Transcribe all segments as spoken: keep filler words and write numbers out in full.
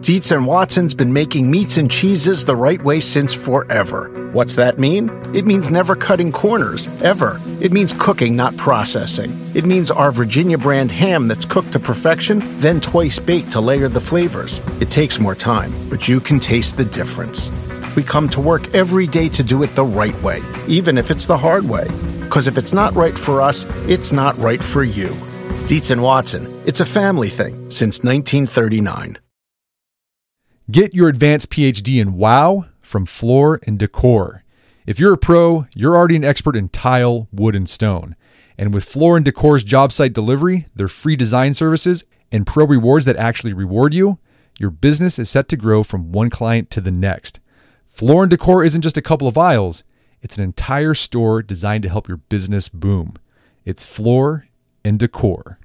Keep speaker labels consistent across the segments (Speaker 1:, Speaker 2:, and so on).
Speaker 1: Dietz and Watson's been making meats and cheeses the right way since forever. What's that mean? It means never cutting corners, ever. It means cooking, not processing. It means our Virginia brand ham that's cooked to perfection, then twice baked to layer the flavors. It takes more time, but you can taste the difference. We come to work every day to do it the right way, even if it's the hard way. Because if it's not right for us, it's not right for you. Dietz and Watson, it's a family thing since nineteen thirty-nine.
Speaker 2: Get your advanced P H D in WOW from Floor and Decor. If you're a pro, you're already an expert in tile, wood, and stone. And with Floor and Decor's job site delivery, their free design services, and pro rewards that actually reward you, your business is set to grow from one client to the next. Floor and Decor isn't just a couple of aisles, it's an entire store designed to help your business boom. It's Floor and Decor.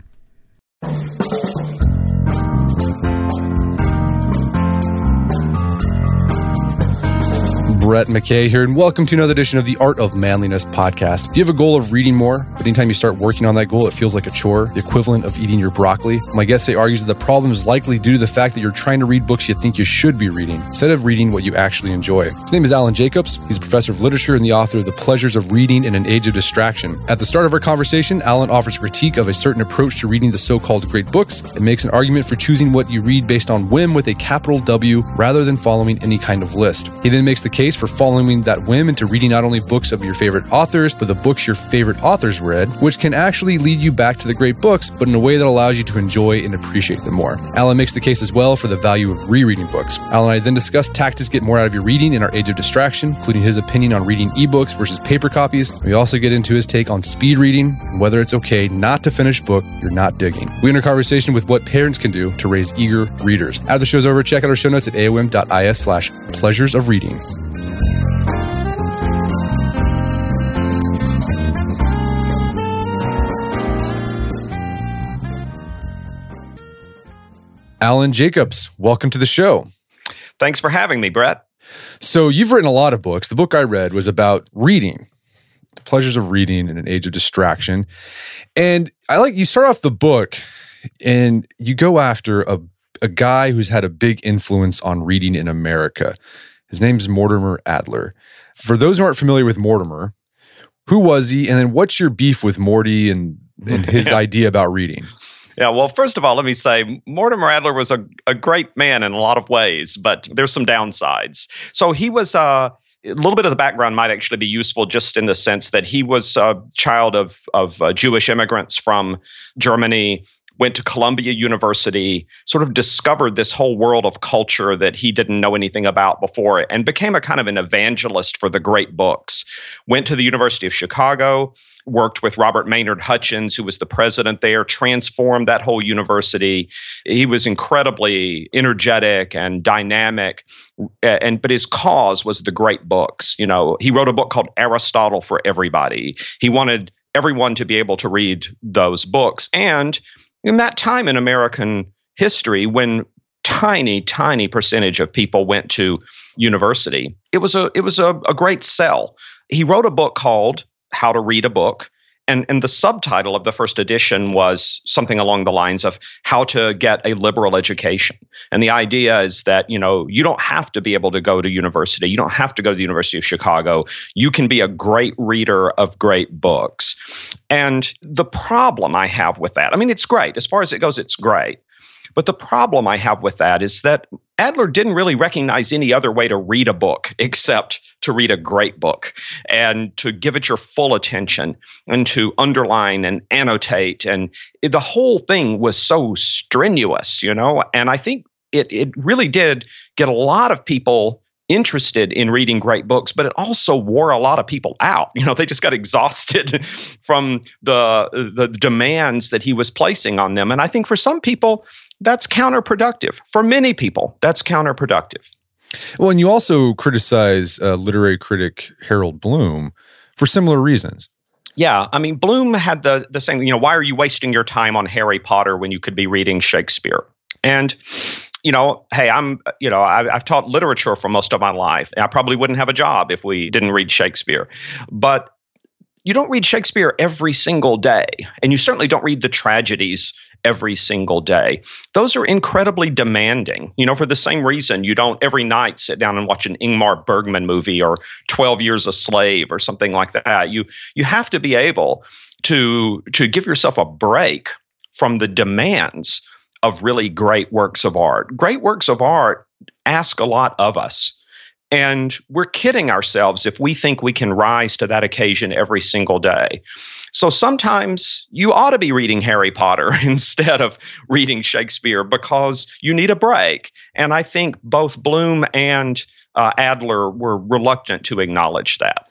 Speaker 2: Brett McKay here, and welcome to another edition of the Art of Manliness podcast. If you have a goal of reading more, but anytime you start working on that goal, it feels like a chore, the equivalent of eating your broccoli. My guest today argues that the problem is likely due to the fact that you're trying to read books you think you should be reading, instead of reading what you actually enjoy. His name is Alan Jacobs. He's a professor of literature and the author of The Pleasures of Reading in an Age of Distraction. At the start of our conversation, Alan offers a critique of a certain approach to reading the so-called great books and makes an argument for choosing what you read based on whim with a capital W rather than following any kind of list. He then makes the case for following that whim into reading not only books of your favorite authors, but the books your favorite authors read, which can actually lead you back to the great books, but in a way that allows you to enjoy and appreciate them more. Alan makes the case as well for the value of rereading books. Alan and I then discuss tactics to get more out of your reading in our age of distraction, including his opinion on reading ebooks versus paper copies. We also get into his take on speed reading and whether it's okay not to finish a book you're not digging. We enter a conversation with what parents can do to raise eager readers. After the show's over, check out our show notes at aom.is slash pleasures of reading. Alan Jacobs, welcome to the show.
Speaker 3: Thanks for having me, Brett.
Speaker 2: So you've written a lot of books. The book I read was about reading, the pleasures of reading in an age of distraction. And I like, you start off the book and you go after a, a guy who's had a big influence on reading in America. His name's Mortimer Adler. For those who aren't familiar with Mortimer, who was he? And then what's your beef with Morty and, and his idea about reading?
Speaker 3: Yeah, well, first of all, let me say Mortimer Adler was a, a great man in a lot of ways, but there's some downsides. So he was uh, a little bit of the background might actually be useful just in the sense that he was a child of, of uh, Jewish immigrants from Germany, went to Columbia University, sort of discovered this whole world of culture that he didn't know anything about before, and became a kind of an evangelist for the great books. Went to the University of Chicago, worked with Robert Maynard Hutchins, who was the president there, transformed that whole university. He was incredibly energetic and dynamic, and but his cause was the great books. You know, he wrote a book called Aristotle for Everybody. He wanted everyone to be able to read those books. And in that time in American history, when tiny, tiny percentage of people went to university, it was a it was a, a great sell. He wrote a book called How to Read a Book. And, and the subtitle of the first edition was something along the lines of How to Get a Liberal Education. And the idea is that, you know, you don't have to be able to go to university. You don't have to go to the University of Chicago. You can be a great reader of great books. And the problem I have with that, I mean, it's great. As far as it goes, it's great. But the problem I have with that is that Adler didn't really recognize any other way to read a book except to read a great book and to give it your full attention and to underline and annotate. And it, the whole thing was so strenuous, you know, and I think it it really did get a lot of people interested in reading great books, but it also wore a lot of people out. You know, they just got exhausted from the the demands that he was placing on them. And I think for some people, that's counterproductive. For many people, that's counterproductive.
Speaker 2: Well, and you also criticize uh, literary critic Harold Bloom for similar reasons.
Speaker 3: Yeah, I mean, Bloom had the the same, you know, why are you wasting your time on Harry Potter when you could be reading Shakespeare? And you know, hey, I'm, you know, I've, I've taught literature for most of my life. I probably wouldn't have a job if we didn't read Shakespeare. But you don't read Shakespeare every single day. And you certainly don't read the tragedies every single day. Those are incredibly demanding. You know, for the same reason, you don't every night sit down and watch an Ingmar Bergman movie or twelve Years a Slave or something like that. You you have to be able to to give yourself a break from the demands of really great works of art. Great works of art ask a lot of us. And we're kidding ourselves if we think we can rise to that occasion every single day. So sometimes you ought to be reading Harry Potter instead of reading Shakespeare because you need a break. And I think both Bloom and uh, Adler were reluctant to acknowledge that.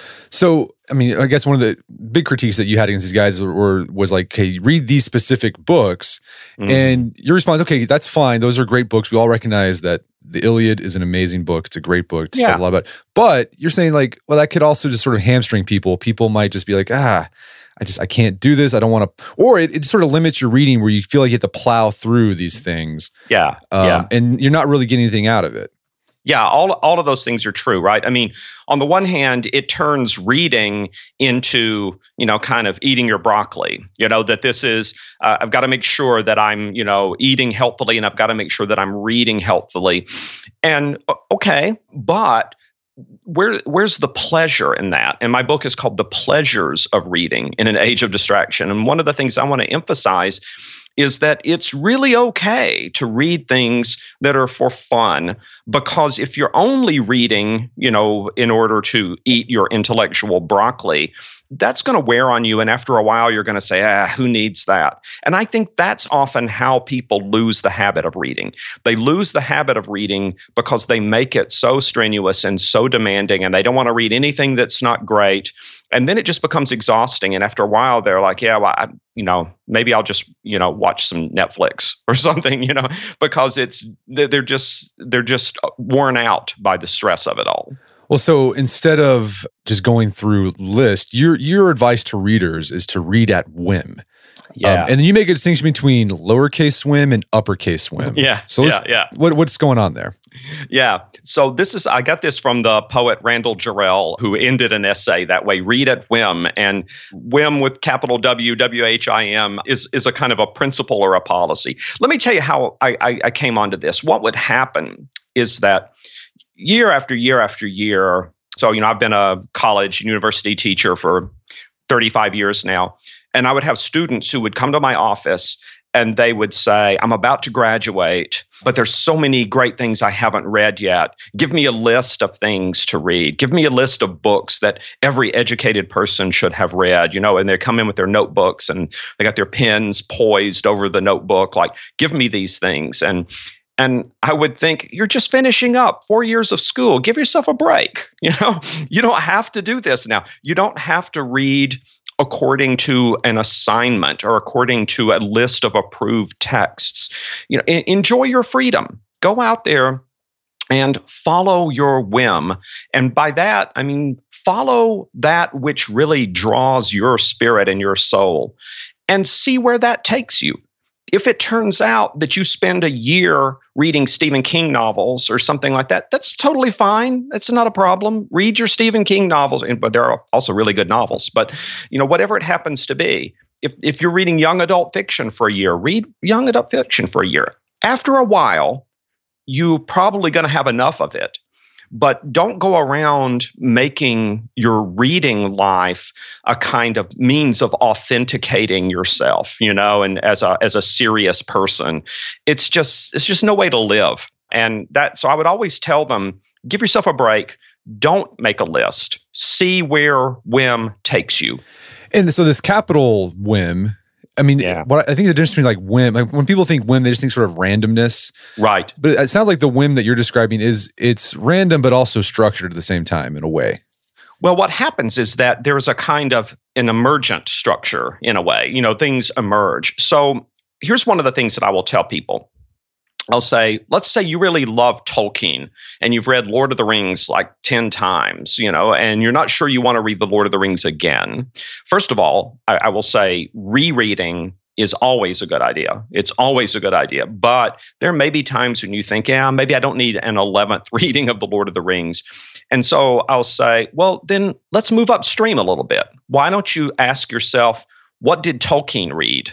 Speaker 2: So, I mean, I guess one of the big critiques that you had against these guys were, were was like, hey, read these specific books. Mm-hmm. And your response, okay, that's fine. Those are great books. We all recognize that the Iliad is an amazing book. It's a great book to
Speaker 3: yeah.
Speaker 2: say a lot about. But you're saying like, well, that could also just sort of hamstring people. People might just be like, ah, I just, I can't do this. I don't want to, or it, it sort of limits your reading where you feel like you have to plow through these things.
Speaker 3: Yeah.
Speaker 2: Um,
Speaker 3: yeah.
Speaker 2: And you're not really getting anything out of it.
Speaker 3: Yeah, all all of those things are true, right? I mean, on the one hand, it turns reading into, you know, kind of eating your broccoli. You know, that this is, uh, I've got to make sure that I'm, you know, eating healthily, and I've got to make sure that I'm reading healthily. And okay, but where where's the pleasure in that? And my book is called The Pleasures of Reading in an Age of Distraction. And one of the things I want to emphasize is that it's really okay to read things that are for fun, because if you're only reading, you know, in order to eat your intellectual broccoli, that's going to wear on you. And after a while, you're going to say, ah, who needs that? And I think that's often how people lose the habit of reading. They lose the habit of reading because they make it so strenuous and so demanding, and they don't want to read anything that's not great. And then it just becomes exhausting. And after a while, they're like, yeah, well, I, you know, maybe I'll just, you know, watch some Netflix or something, you know, because it's, they're just, they're just worn out by the stress of it all.
Speaker 2: Well, so instead of just going through list, your your advice to readers is to read at whim.
Speaker 3: Yeah.
Speaker 2: Um, and then you make a distinction between lowercase whim and uppercase swim.
Speaker 3: Yeah.
Speaker 2: So let's,
Speaker 3: yeah, yeah.
Speaker 2: What, what's going on there?
Speaker 3: Yeah. So this is, I got this from the poet Randall Jarrell, who ended an essay that way, read at whim. And whim with capital W, W H I M, is, is a kind of a principle or a policy. Let me tell you how I, I, I came onto this. What would happen is that year after year after year, so, you know, I've been a college and university teacher for thirty-five years now, and I would have students who would come to my office and they would say, I'm about to graduate, but there's so many great things I haven't read yet. Give me a list of things to read. Give me a list of books that every educated person should have read, you know, and they come in with their notebooks and they got their pens poised over the notebook, like, give me these things. And And I would think, you're just finishing up four years of school. Give yourself a break. You know, you don't have to do this now. You don't have to read according to an assignment or according to a list of approved texts. You know, en- enjoy your freedom. Go out there and follow your whim. And by that, I mean, follow that which really draws your spirit and your soul, and see where that takes you. If it turns out that you spend a year reading Stephen King novels or something like that, that's totally fine. That's not a problem. Read your Stephen King novels, and, but there are also really good novels. But, you know, whatever it happens to be, if if you're reading young adult fiction for a year, read young adult fiction for a year. After a while, you're probably going to have enough of it. But don't go around making your reading life a kind of means of authenticating yourself, you know, and as a as a serious person. It's just it's just no way to live. And that so I would always tell them, give yourself a break. Don't make a list. See where whim takes you.
Speaker 2: And so this capital whim, I mean, yeah. what I think the difference between like whim, like when people think whim, they just think sort of randomness.
Speaker 3: Right.
Speaker 2: But it sounds like the whim that you're describing is it's random, but also structured at the same time in a way.
Speaker 3: Well, what happens is that there's a kind of an emergent structure in a way, you know, things emerge. So here's one of the things that I will tell people. I'll say, let's say you really love Tolkien and you've read Lord of the Rings like ten times, you know, and you're not sure you want to read the Lord of the Rings again. First of all, I, I will say rereading is always a good idea. It's always a good idea. But there may be times when you think, yeah, maybe I don't need an eleventh reading of the Lord of the Rings. And so I'll say, well, then let's move upstream a little bit. Why don't you ask yourself, what did Tolkien read?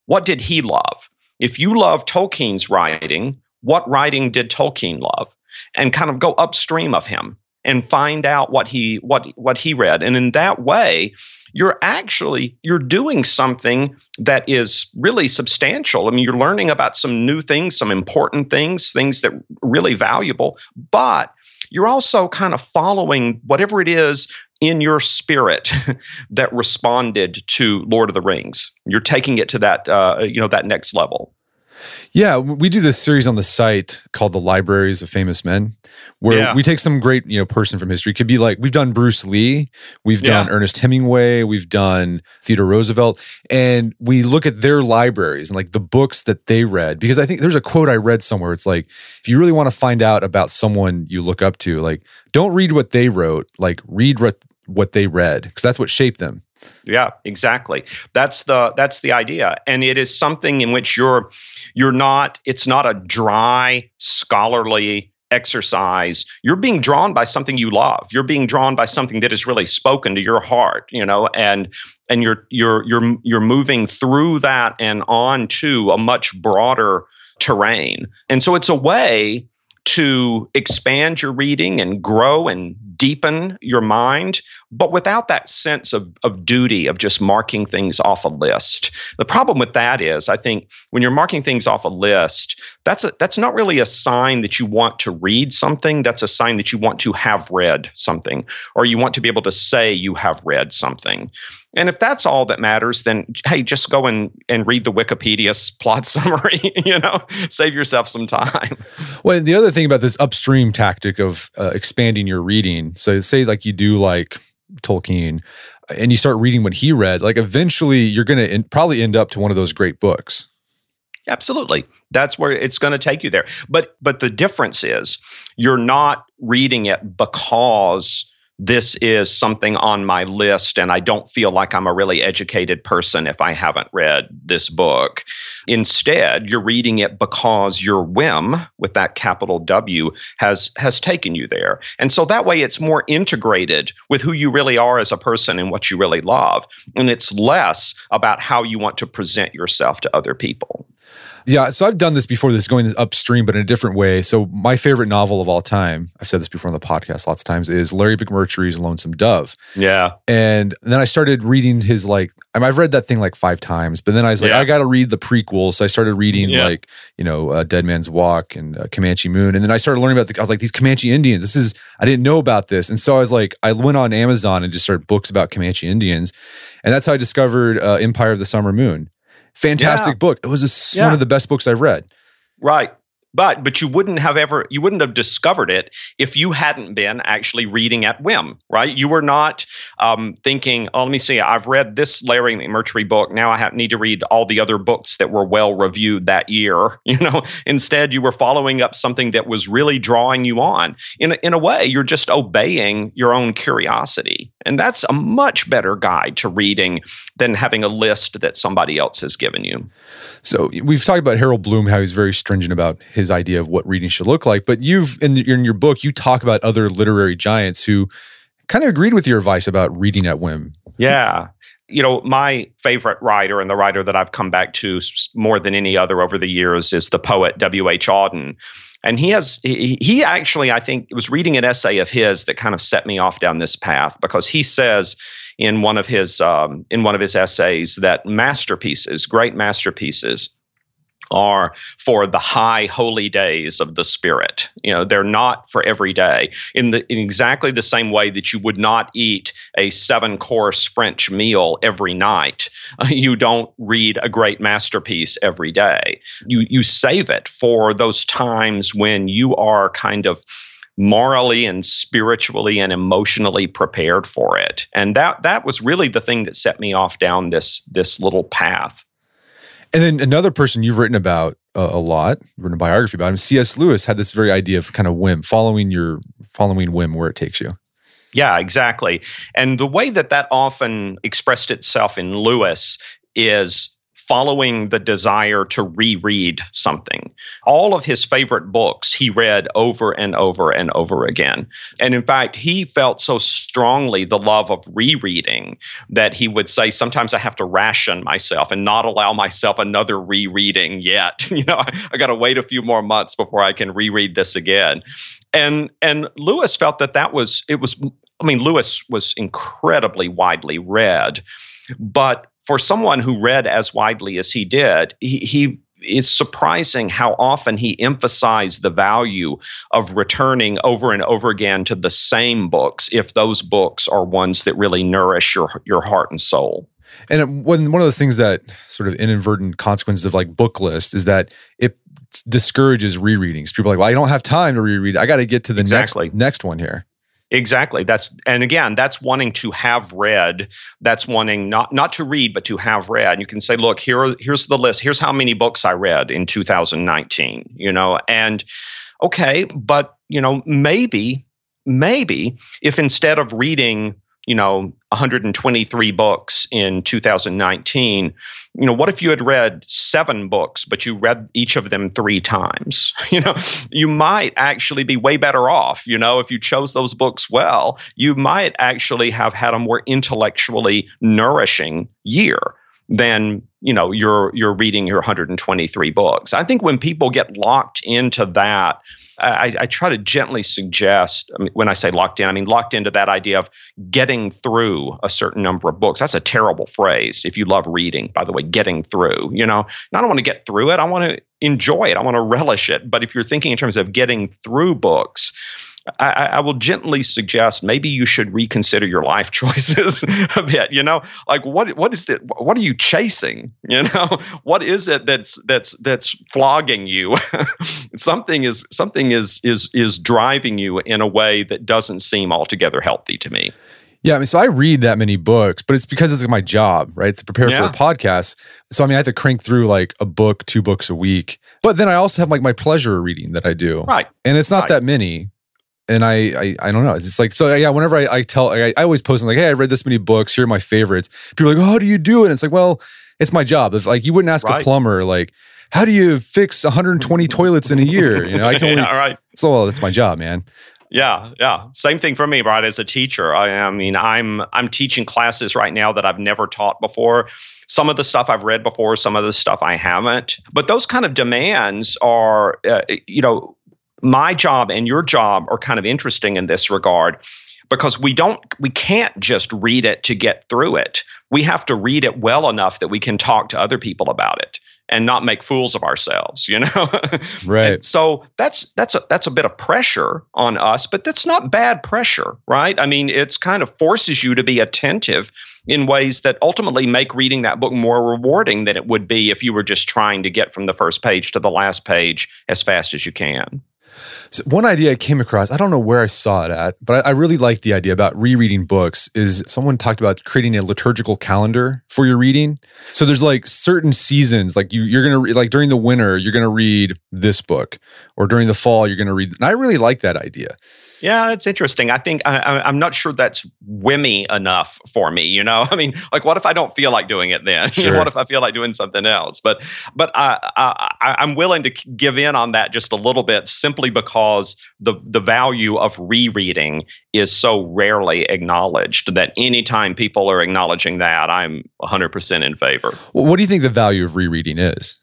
Speaker 3: what did he love? If you love Tolkien's writing, what writing did Tolkien love? And kind of go upstream of him and find out what he what what he read. And in that way, you're actually you're doing something that is really substantial. I mean, you're learning about some new things, some important things, things that are really valuable, but you're also kind of following whatever it is in your spirit that responded to Lord of the Rings. You're taking it to that uh, you know that next level.
Speaker 2: Yeah, we do this series on the site called The Libraries of Famous Men, where
Speaker 3: Yeah.
Speaker 2: we take some great, you know, person from history. It could be like, we've done Bruce Lee, we've
Speaker 3: Yeah.
Speaker 2: done Ernest Hemingway, we've done Theodore Roosevelt, and we look at their libraries and like the books that they read. Because I think there's a quote I read somewhere. It's like, if you really want to find out about someone you look up to, like, don't read what they wrote, like read what, what they read, because that's what shaped them.
Speaker 3: Yeah, exactly. That's the that's the idea, and it is something in which you're you're not. It's not a dry scholarly exercise. You're being drawn by something you love. You're being drawn by something that has really spoken to your heart, you know, and and you're you're you're you're moving through that and on to a much broader terrain. And so it's a way to expand your reading and grow and deepen your mind, but without that sense of, of duty of just marking things off a list. The problem with that is, I think, when you're marking things off a list, that's a, that's not really a sign that you want to read something. That's a sign that you want to have read something, or you want to be able to say you have read something. And if that's all that matters, then, hey, just go and, and read the Wikipedia plot summary, you know, save yourself some time.
Speaker 2: Well, the other thing about this upstream tactic of uh, expanding your reading, so say like you do like Tolkien and you start reading what he read, like eventually you're going to probably end up to one of those great books.
Speaker 3: Absolutely. That's where it's going to take you there. But but the difference is you're not reading it because this is something on my list and I don't feel like I'm a really educated person if I haven't read this book. Instead, you're reading it because your whim, with that capital W, has has taken you there. And so that way it's more integrated with who you really are as a person and what you really love. And it's less about how you want to present yourself to other people.
Speaker 2: Yeah, so I've done this before, this going upstream, but in a different way. So my favorite novel of all time, I've said this before on the podcast lots of times, is Larry McMurtry's Lonesome Dove.
Speaker 3: Yeah.
Speaker 2: And then I started reading his, like, I mean, I've read that thing like five times, but then I was like,
Speaker 3: Yeah.
Speaker 2: I got to read the prequels. So I started reading
Speaker 3: Yeah.
Speaker 2: like, you know, uh, Dead Man's Walk and uh, Comanche Moon. And then I started learning about the, I was like, these Comanche Indians, this is, I didn't know about this. And so I was like, I went on Amazon and just started books about Comanche Indians. And that's how I discovered uh, Empire of the Summer Moon. Fantastic
Speaker 3: Yeah.
Speaker 2: book. It was a,
Speaker 3: Yeah.
Speaker 2: one of the best books I've read.
Speaker 3: Right. But but you wouldn't have ever, you wouldn't have discovered it if you hadn't been actually reading at whim, right? You were not um, thinking, oh, let me see, I've read this Larry McMurtry book. Now I have, need to read all the other books that were well reviewed that year. You know, instead you were following up something that was really drawing you on. In a, in a way, you're just obeying your own curiosity. And that's a much better guide to reading than having a list that somebody else has given you.
Speaker 2: So we've talked about Harold Bloom, how he's very stringent about his idea of what reading should look like. But you've, in, in your book, you talk about other literary giants who kind of agreed with your advice about reading at whim.
Speaker 3: Yeah. You know, my favorite writer and the writer that I've come back to more than any other over the years is the poet W H Auden. And he has, he, he actually, I think, was reading an essay of his that kind of set me off down this path, because he says in one of his um, in one of his essays that masterpieces, great masterpieces, are for the high holy days of the spirit. You know, they're not for every day. In the in exactly the same way that you would not eat a seven-course French meal every night, uh, you don't read a great masterpiece every day. You you save it for those times when you are kind of morally and spiritually and emotionally prepared for it. And that that was really the thing that set me off down this this little path.
Speaker 2: And then another person you've written about uh, a lot, written a biography about him, C S Lewis, had this very idea of kind of whim, following your following whim where it takes you.
Speaker 3: Yeah, exactly. And the way that that often expressed itself in Lewis is following the desire to reread something. All of his favorite books he read over and over and over again. And in fact, he felt so strongly the love of rereading that he would say, sometimes I have to ration myself and not allow myself another rereading yet. You know, I, I got to wait a few more months before I can reread this again. And and Lewis felt that that was, it was, I mean, Lewis was incredibly widely read, but for someone who read as widely as he did, he, he it's surprising how often he emphasized the value of returning over and over again to the same books if those books are ones that really nourish your, your heart and soul.
Speaker 2: And when one of those things that sort of inadvertent consequences of like book list is that it discourages rereadings. People are like, well, I don't have time to reread. I got to get to the
Speaker 3: exactly.
Speaker 2: next next one here.
Speaker 3: Exactly. That's and again, that's wanting to have read. That's wanting not not to read, but to have read. And you can say, look, here here's the list. Here's how many books I read in two thousand nineteen. You know, and okay, but you know, maybe maybe if instead of reading, you know, one hundred twenty-three books in two thousand nineteen, you know, what if you had read seven books, but you read each of them three times? You know, you might actually be way better off. You know, if you chose those books well, you might actually have had a more intellectually nourishing year than, you know, you're you're reading your one hundred twenty-three books. I think when people get locked into that, I, I try to gently suggest, I mean, when I say locked in, I mean locked into that idea of getting through a certain number of books. That's a terrible phrase if you love reading, by the way, getting through. You know, and I don't want to get through it. I want to enjoy it. I want to relish it. But if you're thinking in terms of getting through books, I, I will gently suggest maybe you should reconsider your life choices a bit. You know, like what what is it? What are you chasing? You know, what is it that's that's that's flogging you? something is something is is is driving you in a way that doesn't seem altogether healthy to me.
Speaker 2: Yeah, I mean, so I read that many books, but it's because it's my job, right? To prepare
Speaker 3: yeah.
Speaker 2: for a podcast. So I mean, I have to crank through like a book, two books a week. But then I also have like my pleasure reading that I do,
Speaker 3: right?
Speaker 2: And it's not
Speaker 3: right.
Speaker 2: that many. And I, I, I don't know. It's like, so yeah, whenever I, I tell, I, I always post, I'm like, hey, I read this many books. Here are my favorites. People are like, oh, how do you do it? And it's like, well, it's my job. If like, you wouldn't ask right. a plumber, like, how do you fix one hundred twenty toilets in a year? You know, I can only,
Speaker 3: yeah, right.
Speaker 2: So well, that's my job, man.
Speaker 3: Yeah, yeah. Same thing for me, right? As a teacher, I, I mean, I'm I'm teaching classes right now that I've never taught before. Some of the stuff I've read before, some of the stuff I haven't. But those kind of demands are, uh, you know, my job and your job are kind of interesting in this regard because we don't, we can't just read it to get through it. We have to read it well enough that we can talk to other people about it and not make fools of ourselves, you know?
Speaker 2: Right.
Speaker 3: And so that's that's a, that's a bit of pressure on us, but that's not bad pressure, right? I mean, it's kind of forces you to be attentive in ways that ultimately make reading that book more rewarding than it would be if you were just trying to get from the first page to the last page as fast as you can.
Speaker 2: So one idea I came across, I don't know where I saw it at, but I, I really like the idea about rereading books is someone talked about creating a liturgical calendar for your reading. So there's like certain seasons, like you, you're going to, re- like during the winter, you're going to read this book, or during the fall, you're going to read, and I really like that idea.
Speaker 3: Yeah, it's interesting. I think I, I'm not sure that's whimmy enough for me. You know, I mean, like, what if I don't feel like doing it then?
Speaker 2: Sure.
Speaker 3: You know, what if I feel like doing something else? But, but I, I, I'm willing to give in on that just a little bit, simply because the the value of rereading is so rarely acknowledged that anytime people are acknowledging that, I'm one hundred percent in favor.
Speaker 2: Well, what do you think the value of rereading is?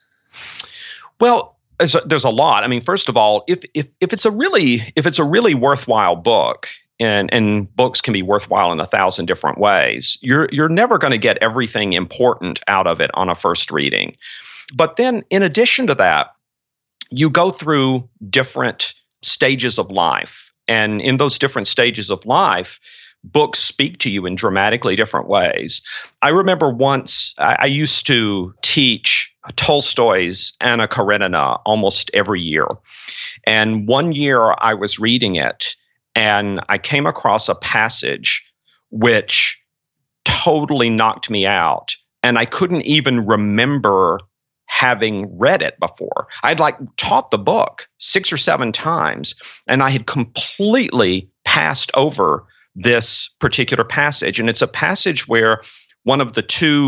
Speaker 3: Well, There's a, there's a lot. I mean, first of all, if if if it's a really if it's a really worthwhile book, and and books can be worthwhile in a thousand different ways, you're you're never going to get everything important out of it on a first reading. But then, in addition to that, you go through different stages of life, and in those different stages of life, books speak to you in dramatically different ways. I remember once I, I used to teach Tolstoy's Anna Karenina almost every year. And one year I was reading it and I came across a passage which totally knocked me out. And I couldn't even remember having read it before. I'd like taught the book six or seven times and I had completely passed over this particular passage. And it's a passage where one of the two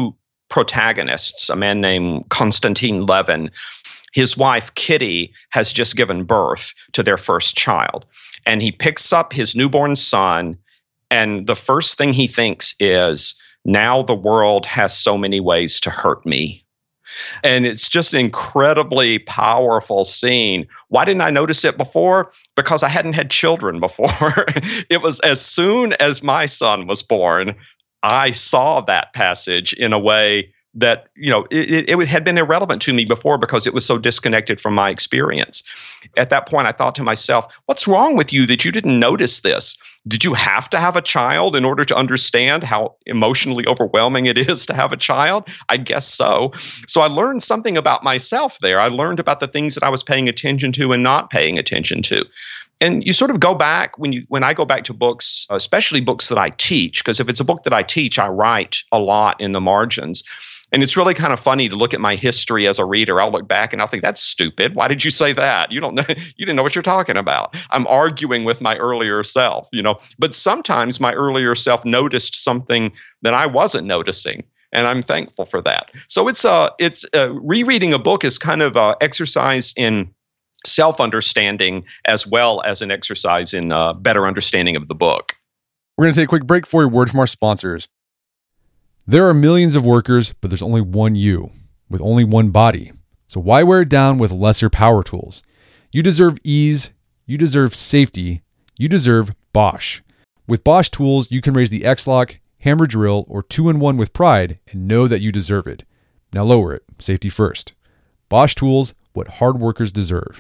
Speaker 3: protagonists, a man named Konstantin Levin. His wife, Kitty, has just given birth to their first child. And he picks up his newborn son, and the first thing he thinks is, now the world has so many ways to hurt me. And it's just an incredibly powerful scene. Why didn't I notice it before? Because I hadn't had children before. It was as soon as my son was born, I saw that passage in a way that, you know, it, it had been irrelevant to me before because it was so disconnected from my experience. At that point, I thought to myself, what's wrong with you that you didn't notice this? Did you have to have a child in order to understand how emotionally overwhelming it is to have a child? I guess so. So I learned something about myself there. I learned about the things that I was paying attention to and not paying attention to. And you sort of go back when you when I go back to books, especially books that I teach, because if it's a book that I teach, I write a lot in the margins. And it's really kind of funny to look at my history as a reader. I'll look back and I'll think, that's stupid. Why did you say that? You don't know, you didn't know what you're talking about. I'm arguing with my earlier self, you know. But sometimes my earlier self noticed something that I wasn't noticing. And I'm thankful for that. So it's uh it's uh, rereading a book is kind of an exercise in self-understanding as well as an exercise in uh, better understanding of the book.
Speaker 2: We're going to take a quick break for a word from our sponsors. There are millions of workers, but there's only one you, with only one body. So why wear it down with lesser power tools? You deserve ease, you deserve safety, you deserve Bosch. With Bosch tools, you can raise the X-Lock, hammer drill, or two in one with pride and know that you deserve it. Now lower it, safety first. Bosch tools, what hard workers deserve.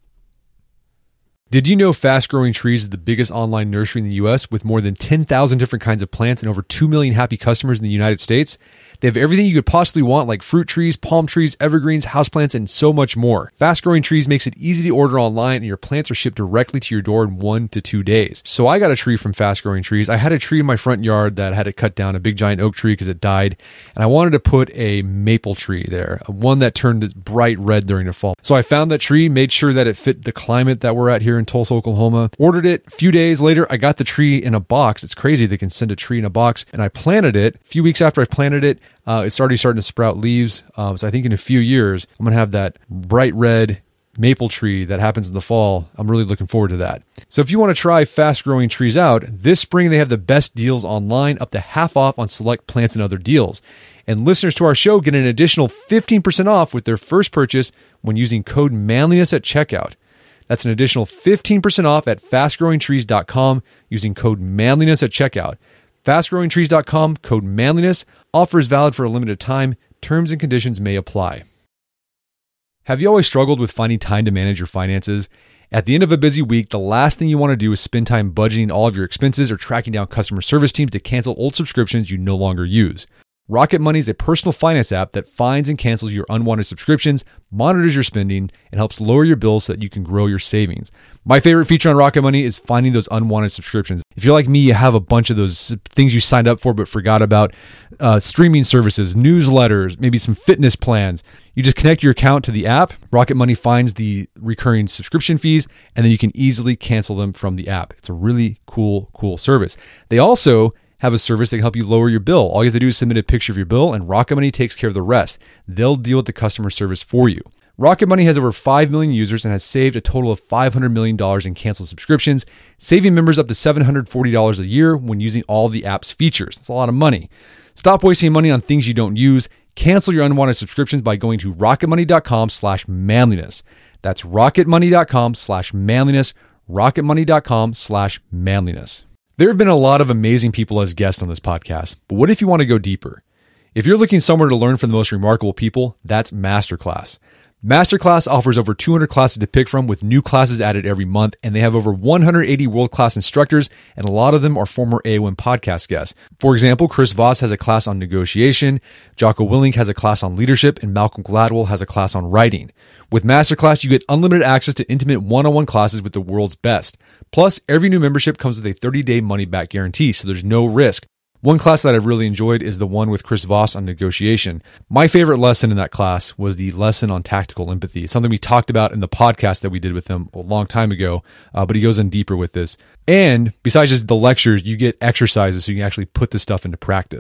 Speaker 2: Did you know Fast Growing Trees is the biggest online nursery in the U S with more than ten thousand different kinds of plants and over two million happy customers in the United States? They have everything you could possibly want, like fruit trees, palm trees, evergreens, houseplants, and so much more. Fast Growing Trees makes it easy to order online, and your plants are shipped directly to your door in one to two days. So I got a tree from Fast Growing Trees. I had a tree in my front yard that had to cut down, a big giant oak tree because it died, and I wanted to put a maple tree there, one that turned this bright red during the fall. So I found that tree, made sure that it fit the climate that we're at here in Tulsa, Oklahoma, ordered it. A few days later, I got the tree in a box. It's crazy they can send a tree in a box, and I planted it. A few weeks after I planted it, Uh, it's already starting to sprout leaves. Um, so I think in a few years, I'm going to have that bright red maple tree that happens in the fall. I'm really looking forward to that. So if you want to try Fast Growing Trees out, this spring they have the best deals online, up to half off on select plants and other deals. And listeners to our show get an additional fifteen percent off with their first purchase when using code manliness at checkout. That's an additional fifteen percent off at fast growing trees dot com using code manliness at checkout. fast growing trees dot com, code manliness. Offer is valid for a limited time. Terms and conditions may apply. Have you always struggled with finding time to manage your finances? At the end of a busy week, the last thing you want to do is spend time budgeting all of your expenses or tracking down customer service teams to cancel old subscriptions you no longer use. Rocket Money is a personal finance app that finds and cancels your unwanted subscriptions, monitors your spending, and helps lower your bills so that you can grow your savings. My favorite feature on Rocket Money is finding those unwanted subscriptions. If you're like me, you have a bunch of those things you signed up for but forgot about, uh, streaming services, newsletters, maybe some fitness plans. You just connect your account to the app. Rocket Money finds the recurring subscription fees, and then you can easily cancel them from the app. It's a really cool, cool service. They also have a service that can help you lower your bill. All you have to do is submit a picture of your bill, and Rocket Money takes care of the rest. They'll deal with the customer service for you. Rocket Money has over five million users and has saved a total of five hundred million dollars in canceled subscriptions, saving members up to seven hundred forty dollars a year when using all the app's features. That's a lot of money. Stop wasting money on things you don't use. Cancel your unwanted subscriptions by going to rocketmoney.com slash manliness. That's rocketmoney.com slash manliness, rocketmoney.com slash manliness. There have been a lot of amazing people as guests on this podcast, but what if you want to go deeper? If you're looking somewhere to learn from the most remarkable people, that's Masterclass. Masterclass offers over two hundred classes to pick from with new classes added every month, and they have over one hundred eighty world-class instructors, and a lot of them are former A one podcast guests. For example, Chris Voss has a class on negotiation, Jocko Willink has a class on leadership, and Malcolm Gladwell has a class on writing. With Masterclass, you get unlimited access to intimate one-on-one classes with the world's best. Plus, every new membership comes with a thirty-day money-back guarantee, so there's no risk. One class that I've really enjoyed is the one with Chris Voss on negotiation. My favorite lesson in that class was the lesson on tactical empathy. It's something we talked about in the podcast that we did with him a long time ago, uh, but he goes in deeper with this. And besides just the lectures, you get exercises so you can actually put this stuff into practice.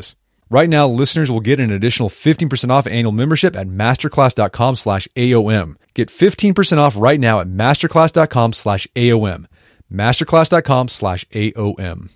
Speaker 2: Right now, listeners will get an additional fifteen percent off annual membership at masterclass.com slash AOM. Get fifteen percent off right now at masterclass.com slash AOM. masterclass.com slash AOM.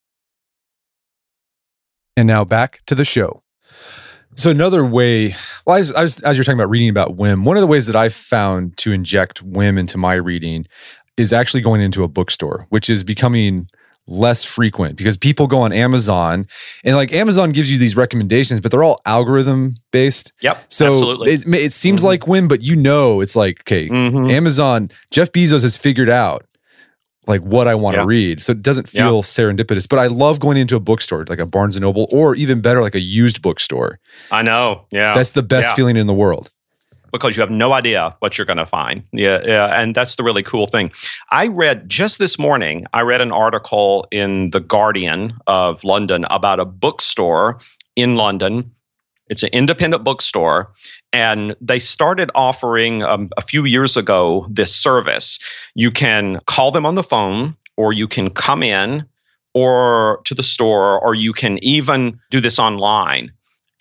Speaker 2: And now back to the show. So another way, well, I was, I was, as you're talking about reading about whim, one of the ways that I've found to inject whim into my reading is actually going into a bookstore, which is becoming less frequent because people go on Amazon and like Amazon gives you these recommendations, but they're all algorithm based.
Speaker 3: Yep.
Speaker 2: So
Speaker 3: absolutely.
Speaker 2: it, it seems
Speaker 3: mm-hmm.
Speaker 2: like whim, but you know, it's like, okay, mm-hmm. Amazon, Jeff Bezos has figured out like what I want to yeah. read. So it doesn't feel yeah. serendipitous, but I love going into a bookstore, like a Barnes and Noble, or even better, like a used bookstore.
Speaker 3: I know. Yeah.
Speaker 2: That's the best
Speaker 3: yeah.
Speaker 2: feeling in the world.
Speaker 3: Because you have no idea what you're going to find. Yeah, yeah, and that's the really cool thing. I read just this morning, I read an article in The Guardian of London about a bookstore in London. It's an independent bookstore, and they started offering um, a few years ago this service. You can call them on the phone, or you can come in or to the store, or you can even do this online.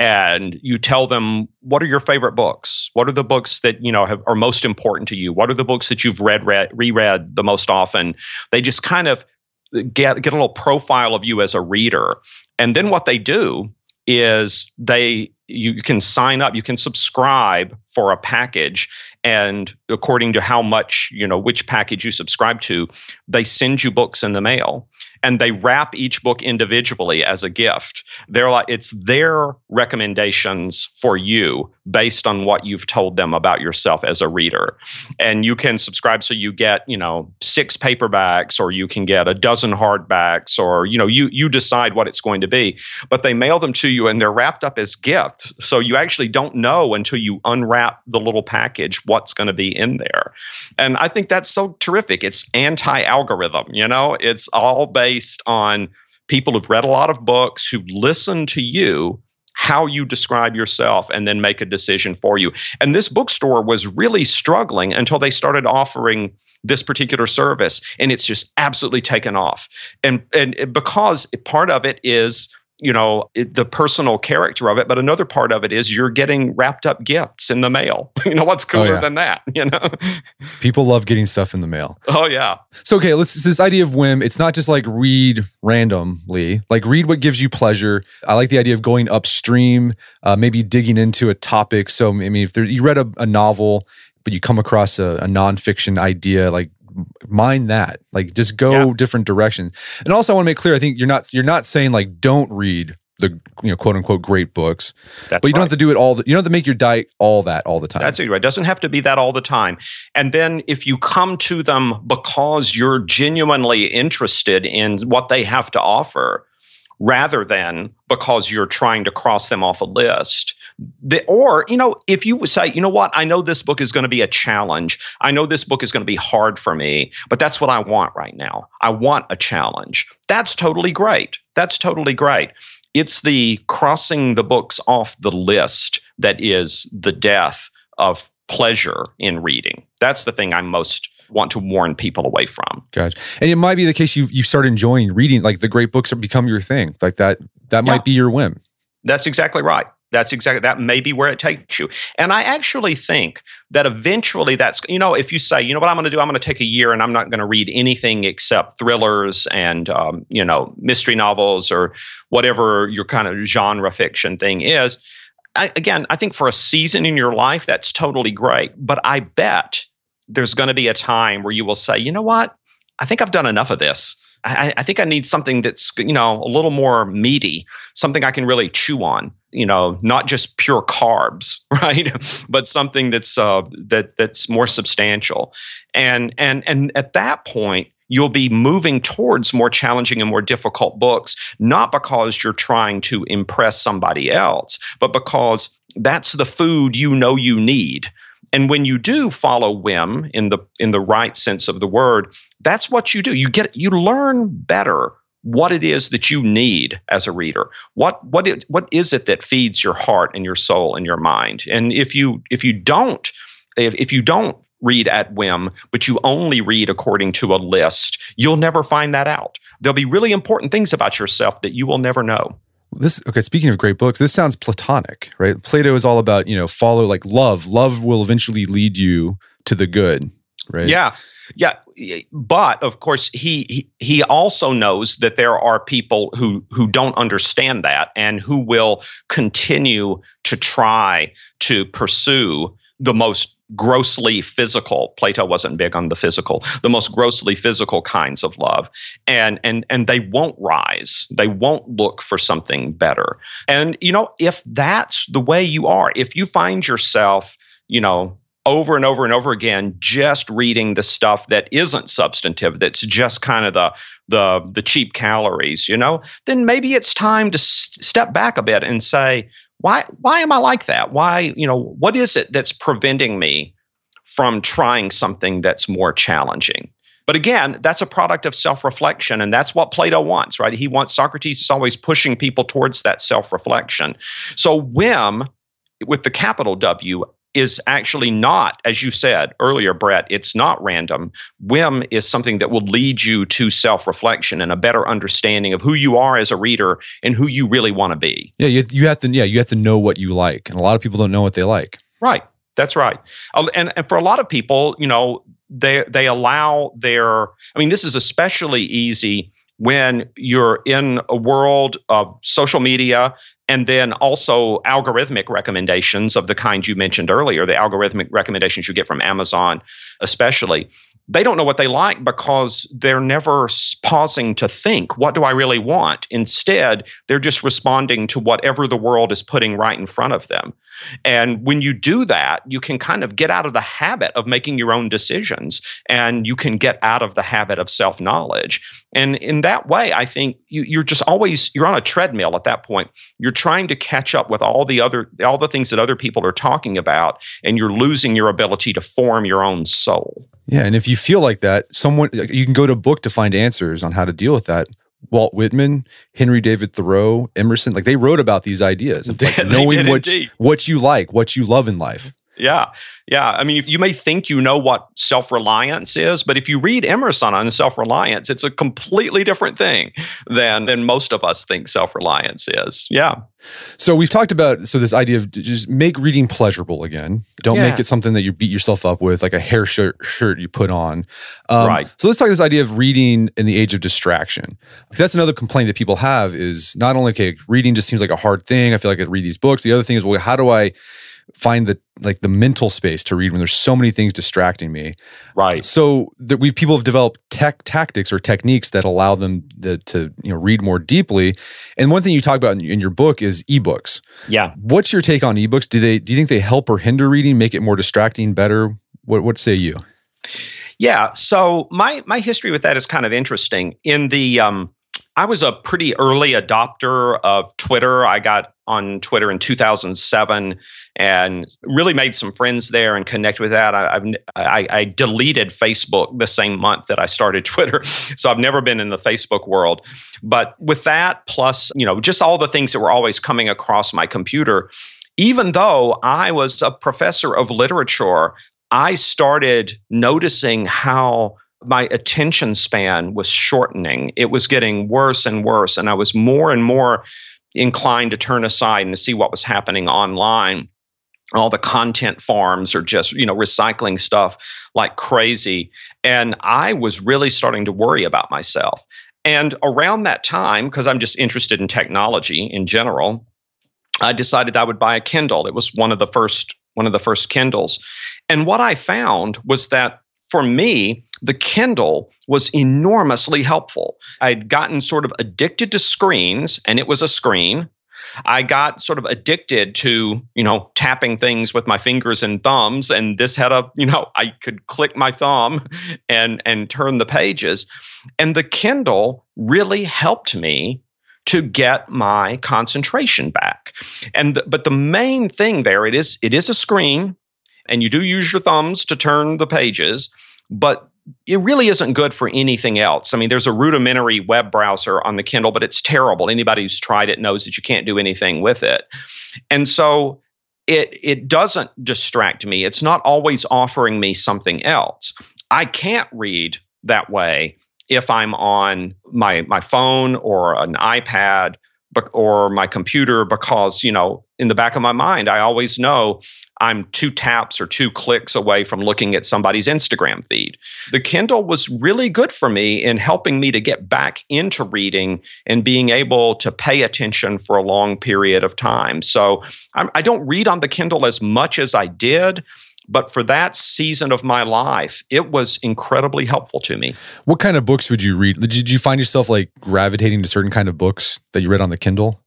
Speaker 3: And you tell them, what are your favorite books? What are the books that you know have, are most important to you? What are the books that you've read, read, reread the most often? They just kind of get, get a little profile of you as a reader. And then what they do is they you can sign up, you can subscribe for a package, and according to how much, you know, which package you subscribe to, they send you books in the mail. And they wrap each book individually as a gift. They're like, it's their recommendations for you based on what you've told them about yourself as a reader. And you can subscribe so you get, you know, six paperbacks, or you can get a dozen hardbacks, or, you know, you you decide what it's going to be. But they mail them to you and they're wrapped up as gifts. So you actually don't know until you unwrap the little package what's going to be in there. And I think that's so terrific. It's anti-algorithm, you know, it's all based based on people who've read a lot of books, who listen to you, how you describe yourself, and then make a decision for you. And this bookstore was really struggling until they started offering this particular service, and it's just absolutely taken off. And and because part of it is, you know, it, the personal character of it, but another part of it is you're getting wrapped up gifts in the mail. You know, what's cooler oh, yeah. than that, you know?
Speaker 2: People love getting stuff in the mail.
Speaker 3: Oh, yeah.
Speaker 2: So, okay, let's this idea of whim, it's not just like read randomly, like read what gives you pleasure. I like the idea of going upstream, uh, maybe digging into a topic. So, I mean, if there, you read a, a novel, but you come across a, a nonfiction idea, like mind that, like just go yeah. different directions. And also I want to make clear, I think you're not, you're not saying like, don't read the, you know, quote unquote great books, That's but you don't right. have to do it all. The, you don't have to make your diet all that all the time.
Speaker 3: That's right. It doesn't have to be that all the time. And then if you come to them because you're genuinely interested in what they have to offer, rather than because you're trying to cross them off a list. The, or, you know, if you say, you know what, I know this book is going to be a challenge. I know this book is going to be hard for me, but that's what I want right now. I want a challenge. That's totally great. That's totally great. It's the crossing the books off the list that is the death of pleasure in reading. That's the thing I'm most want to warn people away from.
Speaker 2: Gotcha. And it might be the case you you start enjoying reading, like the great books have become your thing. Like that, that yeah. might be your whim.
Speaker 3: That's exactly right. That's exactly, that may be where it takes you. And I actually think that eventually that's, you know, if you say, you know what I'm going to do, I'm going to take a year and I'm not going to read anything except thrillers and, um, you know, mystery novels or whatever your kind of genre fiction thing is. I, again, I think for a season in your life, that's totally great. But I bet there's going to be a time where you will say, you know what, I think I've done enough of this. I, I think I need something that's, you know, a little more meaty, something I can really chew on, you know, not just pure carbs, right? But something that's uh, that that's more substantial. And and and at that point, you'll be moving towards more challenging and more difficult books, not because you're trying to impress somebody else, but because that's the food you know you need. And when you do follow whim in the in the right sense of the word, that's what you do. You get you learn better what it is that you need as a reader. What what it, what is it that feeds your heart and your soul and your mind? And if you if you don't if, if you don't read at whim, but you only read according to a list, you'll never find that out. There'll be really important things about yourself that you will never know.
Speaker 2: This okay. Speaking of great books, this sounds Platonic, right? Plato is all about, you know, follow like love. Love will eventually lead you to the good, right?
Speaker 3: Yeah, yeah. But of course, he he, he also knows that there are people who who don't understand that and who will continue to try to pursue the most grossly physical. Plato wasn't big on the physical, the most grossly physical kinds of love. And and and they won't rise. They won't look for something better. And you know, if that's the way you are, if you find yourself, you know, over and over and over again, just reading the stuff that isn't substantive, that's just kind of the the the cheap calories, you know, then maybe it's time to s- step back a bit and say, Why why am I like that? Why, you know, what is it that's preventing me from trying something that's more challenging? But again, that's a product of self-reflection, and that's what Plato wants, right? He wants Socrates is always pushing people towards that self-reflection. So whim, with the capital W, is actually not, as you said earlier, Brett, it's not random. Whim is something that will lead you to self-reflection and a better understanding of who you are as a reader and who you really want to be.
Speaker 2: Yeah, you, you have to. Yeah, you have to know what you like, and a lot of people don't know what they like.
Speaker 3: Right, that's right. And and for a lot of people, you know, they they allow their. I mean, this is especially easy when you're in a world of social media. And then also algorithmic recommendations of the kind you mentioned earlier, the algorithmic recommendations you get from Amazon especially. They don't know what they like because they're never pausing to think, what do I really want? Instead, they're just responding to whatever the world is putting right in front of them. And when you do that, you can kind of get out of the habit of making your own decisions, and you can get out of the habit of self-knowledge. And in that way, I think you, you're just always, you're on a treadmill at that point. You're trying to catch up with all the other, all the things that other people are talking about, and you're losing your ability to form your own soul.
Speaker 2: Yeah, and if you feel like that, someone you can go to a book to find answers on how to deal with that. Walt Whitman, Henry David Thoreau, Emerson, like they wrote about these ideas of like knowing what what you like, what you love in life.
Speaker 3: Yeah. Yeah. I mean, if you may think you know what self-reliance is, but if you read Emerson on self-reliance, it's a completely different thing than, than most of us think self-reliance is. Yeah.
Speaker 2: So we've talked about, so this idea of just make reading pleasurable again. Don't
Speaker 3: yeah.
Speaker 2: make it something that you beat yourself up with, like a hair shirt, shirt you put on. Um,
Speaker 3: right.
Speaker 2: So let's talk this idea of reading in the age of distraction. That's another complaint that people have is not only, okay, reading just seems like a hard thing. I feel like I read these books. The other thing is, well, how do I find the like the mental space to read when there's so many things distracting me?
Speaker 3: Right.
Speaker 2: So that we people have developed tech tactics or techniques that allow them the, to you know read more deeply. And one thing you talk about in, in your book is ebooks.
Speaker 3: Yeah.
Speaker 2: What's your take on ebooks? Do they do you think they help or hinder reading, make it more distracting, better? What what say you?
Speaker 3: Yeah. So my my history with that is kind of interesting. In the um, I was a pretty early adopter of Twitter. I got on Twitter in two thousand seven and really made some friends there and connected with that. I, I've, I, I deleted Facebook the same month that I started Twitter. So I've never been in the Facebook world. But with that, plus, you know, just all the things that were always coming across my computer, even though I was a professor of literature, I started noticing how my attention span was shortening. It was getting worse and worse. And I was more and more inclined to turn aside and to see what was happening online. All the content farms are just, you know, recycling stuff like crazy. And I was really starting to worry about myself. And around that time, because I'm just interested in technology in general, I decided I would buy a Kindle. It was one of the first, one of the first Kindles. And what I found was that for me, the Kindle was enormously helpful. I'd gotten sort of addicted to screens, and it was a screen. I got sort of addicted to, you know, tapping things with my fingers and thumbs, and this had a, you know, I could click my thumb and and turn the pages. And the Kindle really helped me to get my concentration back. And the, but the main thing there, it is it is a screen, and you do use your thumbs to turn the pages, but it really isn't good for anything else. I mean, there's a rudimentary web browser on the Kindle, but it's terrible. Anybody who's tried it knows that you can't do anything with it. And so it it doesn't distract me. It's not always offering me something else. I can't read that way if I'm on my my phone or an iPad or my computer because, you know, in the back of my mind, I always know I'm two taps or two clicks away from looking at somebody's Instagram feed. The Kindle was really good for me in helping me to get back into reading and being able to pay attention for a long period of time. So I'm, I don't read on the Kindle as much as I did, but for that season of my life, it was incredibly helpful to me.
Speaker 2: What kind of books would you read? Did you find yourself like gravitating to certain kind of books that you read on the Kindle?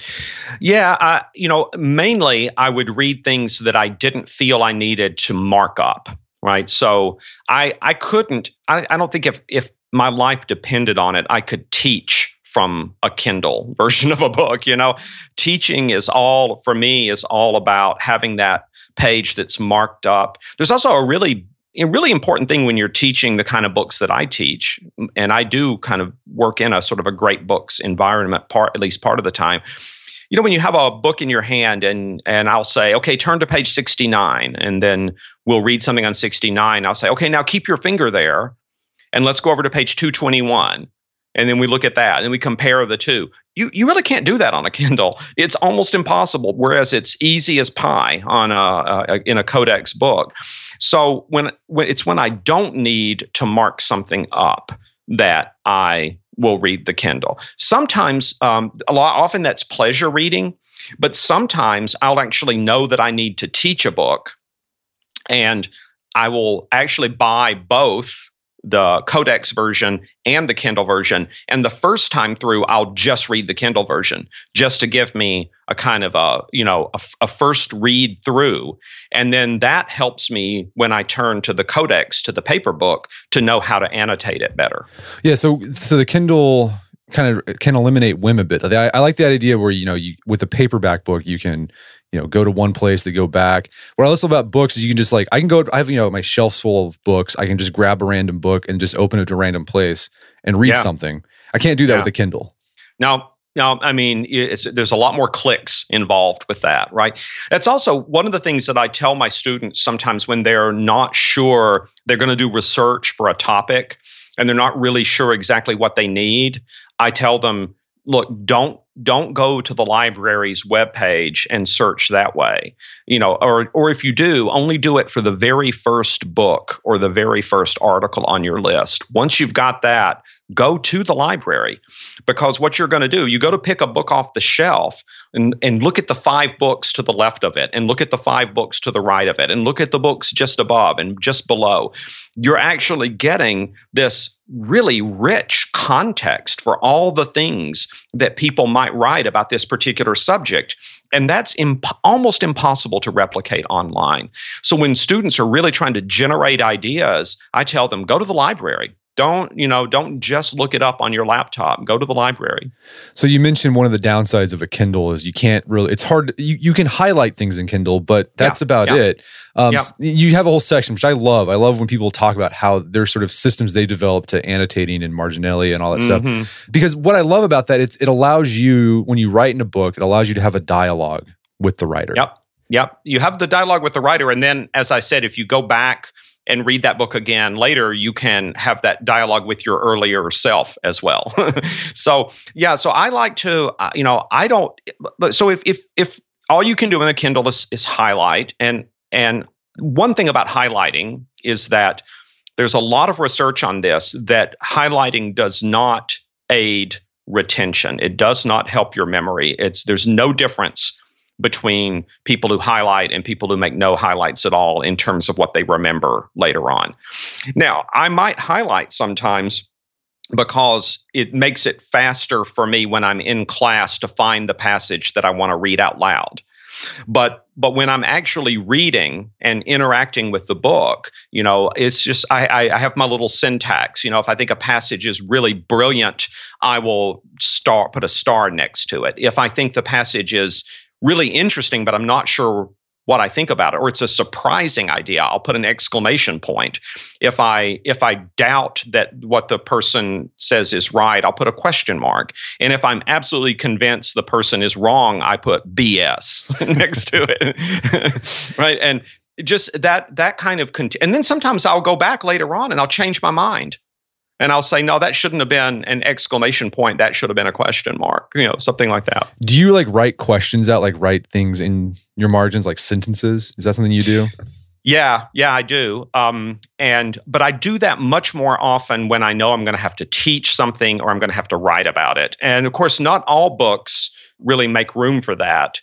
Speaker 3: Yeah, I, you know, mainly I would read things that I didn't feel I needed to mark up, right? So I I couldn't, I, I don't think if if my life depended on it, I could teach from a Kindle version of a book. You know, teaching is all, for me, is all about having that page that's marked up. There's also a really a really important thing when you're teaching the kind of books that I teach, and I do kind of work in a sort of a great books environment part, at least part of the time. You know, when you have a book in your hand and and I'll say, okay, turn to page sixty-nine, and then we'll read something on sixty-nine. I'll say, okay, now keep your finger there and let's go over to page two twenty-one. And then we look at that and we compare the two. You you really can't do that on a Kindle. It's almost impossible, whereas it's easy as pie on a, a in a Codex book. So when when it's when I don't need to mark something up that I will read the Kindle. Sometimes, um, a lot often that's pleasure reading, but sometimes I'll actually know that I need to teach a book, and I will actually buy both the Codex version and the Kindle version. And the first time through, I'll just read the Kindle version just to give me a kind of a, you know, a, a first read through. And then that helps me when I turn to the Codex, to the paper book, to know how to annotate it better.
Speaker 2: Yeah. So, so the Kindle kind of can eliminate whim a bit. I, I like that idea where, you know, you with a paperback book, you can, you know, go to one place, they go back. What I love about books is you can just like, I can go, I have, you know, my shelves full of books. I can just grab a random book and just open it to a random place and read yeah. something. I can't do that yeah. with a Kindle.
Speaker 3: Now, now, I mean, it's, there's a lot more clicks involved with that, right? That's also one of the things that I tell my students sometimes when they're not sure, they're going to do research for a topic and they're not really sure exactly what they need. I tell them, look, don't don't go to the library's webpage and search that way. You know, or or if you do, only do it for the very first book or the very first article on your list. Once you've got that, go to the library, because what you're going to do, you go to pick a book off the shelf and, and look at the five books to the left of it and look at the five books to the right of it and look at the books just above and just below. You're actually getting this really rich context for all the things that people might write about this particular subject. And that's imp- almost impossible to replicate online. So when students are really trying to generate ideas, I tell them, go to the library. Don't, you know, don't just look it up on your laptop. Go to the library.
Speaker 2: So you mentioned one of the downsides of a Kindle is you can't really, it's hard, you, you can highlight things in Kindle, but that's yeah, about yeah. it. Um, yeah. You have a whole section, which I love. I love when people talk about how there's sort of systems they develop to annotating and marginalia and all that mm-hmm. stuff. Because what I love about that, it's it allows you, when you write in a book, it allows you to have a dialogue with the writer.
Speaker 3: Yep. Yep. You have the dialogue with the writer. And then, as I said, if you go back and read that book again later, you can have that dialogue with your earlier self as well. So, yeah, so I like to, uh, you know, I don't, but so if if if all you can do in a Kindle is, is highlight, and and one thing about highlighting is that there's a lot of research on this, that highlighting does not aid retention. It does not help your memory. It's there's no difference between people who highlight and people who make no highlights at all in terms of what they remember later on. Now, I might highlight sometimes because it makes it faster for me when I'm in class to find the passage that I want to read out loud. But but when I'm actually reading and interacting with the book, you know, it's just I, I have my little syntax. You know, if I think a passage is really brilliant, I will star put a star next to it. If I think the passage is really interesting, but I'm not sure what I think about it, or it's a surprising idea, I'll put an exclamation point. If I if I doubt that what the person says is right, I'll put a question mark. And if I'm absolutely convinced the person is wrong, I put B S next to it. Right? And just that that kind of cont- and then sometimes I'll go back later on and I'll change my mind. And I'll say, no, that shouldn't have been an exclamation point. That should have been a question mark, you know, something like that.
Speaker 2: Do you like write questions out, like write things in your margins, like sentences? Is that something you do?
Speaker 3: Yeah, yeah, I do. Um, and but I do that much more often when I know I'm going to have to teach something or I'm going to have to write about it. And of course, not all books really make room for that.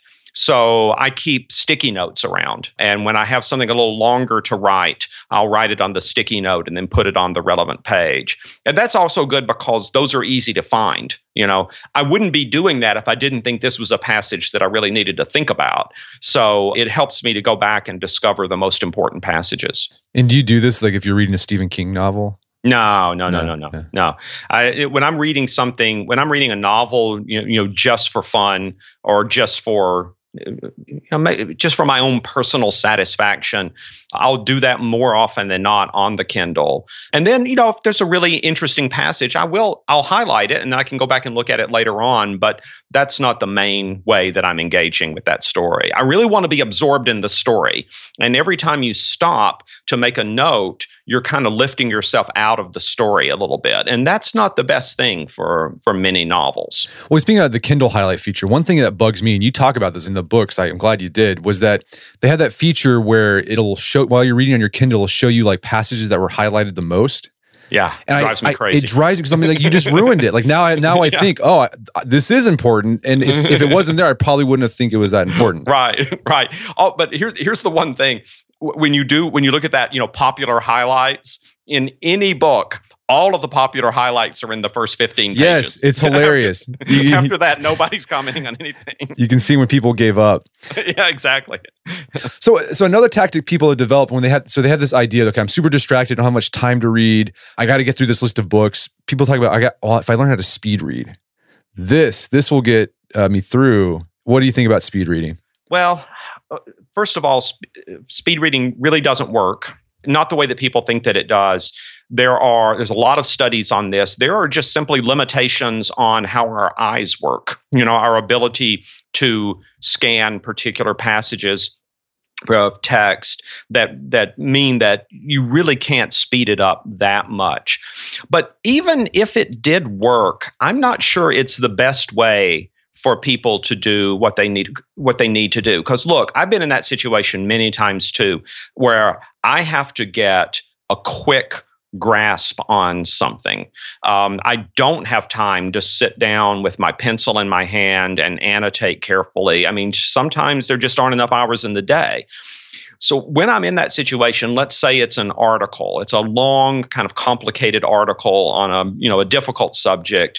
Speaker 3: So I keep sticky notes around. And when I have something a little longer to write, I'll write it on the sticky note and then put it on the relevant page. And that's also good because those are easy to find. You know, I wouldn't be doing that if I didn't think this was a passage that I really needed to think about. So it helps me to go back and discover the most important passages.
Speaker 2: And do you do this like if you're reading a Stephen King novel?
Speaker 3: No, no, no, no, no, no. no. I, it, when I'm reading something, when I'm reading a novel, you know, you know just for fun or just for You know, just for my own personal satisfaction, I'll do that more often than not on the Kindle. And then, you know, if there's a really interesting passage, I will, I'll highlight it and then I can go back and look at it later on. But that's not the main way that I'm engaging with that story. I really want to be absorbed in the story. And every time you stop to make a note, you're kind of lifting yourself out of the story a little bit. And that's not the best thing for, for many novels.
Speaker 2: Well, speaking of the Kindle highlight feature, one thing that bugs me, and you talk about this in the books, I'm glad you did, was that they had that feature where it'll show, while you're reading on your Kindle, it'll show you like passages that were highlighted the most.
Speaker 3: Yeah,
Speaker 2: and
Speaker 3: it drives
Speaker 2: I,
Speaker 3: me crazy.
Speaker 2: I, it drives me because I'm like, you just ruined it. Like now I now I yeah. think, oh, I, this is important. And if, if it wasn't there, I probably wouldn't have think it was that important.
Speaker 3: Right, right. Oh, but here's here's the one thing. When you do, when you look at that, you know, popular highlights in any book, all of the popular highlights are in the first fifteen pages.
Speaker 2: Yes, it's hilarious.
Speaker 3: After, after that, nobody's commenting on anything.
Speaker 2: You can see when people gave up.
Speaker 3: Yeah, exactly.
Speaker 2: so, so another tactic people have developed when they had, so they have this idea, okay, I'm super distracted, I don't have much time to read. I got to get through this list of books. People talk about, I got, well, if I learn how to speed read, this, this will get uh, me through. What do you think about speed reading?
Speaker 3: Well, first of all, sp- speed reading really doesn't work. Not the way that people think that it does. There are, there's a lot of studies on this. There are just simply limitations on how our eyes work. You know, our ability to scan particular passages of text that that mean that you really can't speed it up that much. But even if it did work, I'm not sure it's the best way for people to do what they need what they need to do. Because look, I've been in that situation many times too, where I have to get a quick grasp on something. Um, I don't have time to sit down with my pencil in my hand and annotate carefully. I mean, sometimes there just aren't enough hours in the day. So when I'm in that situation, let's say it's an article, it's a long, kind of complicated article on a, you know, a difficult subject.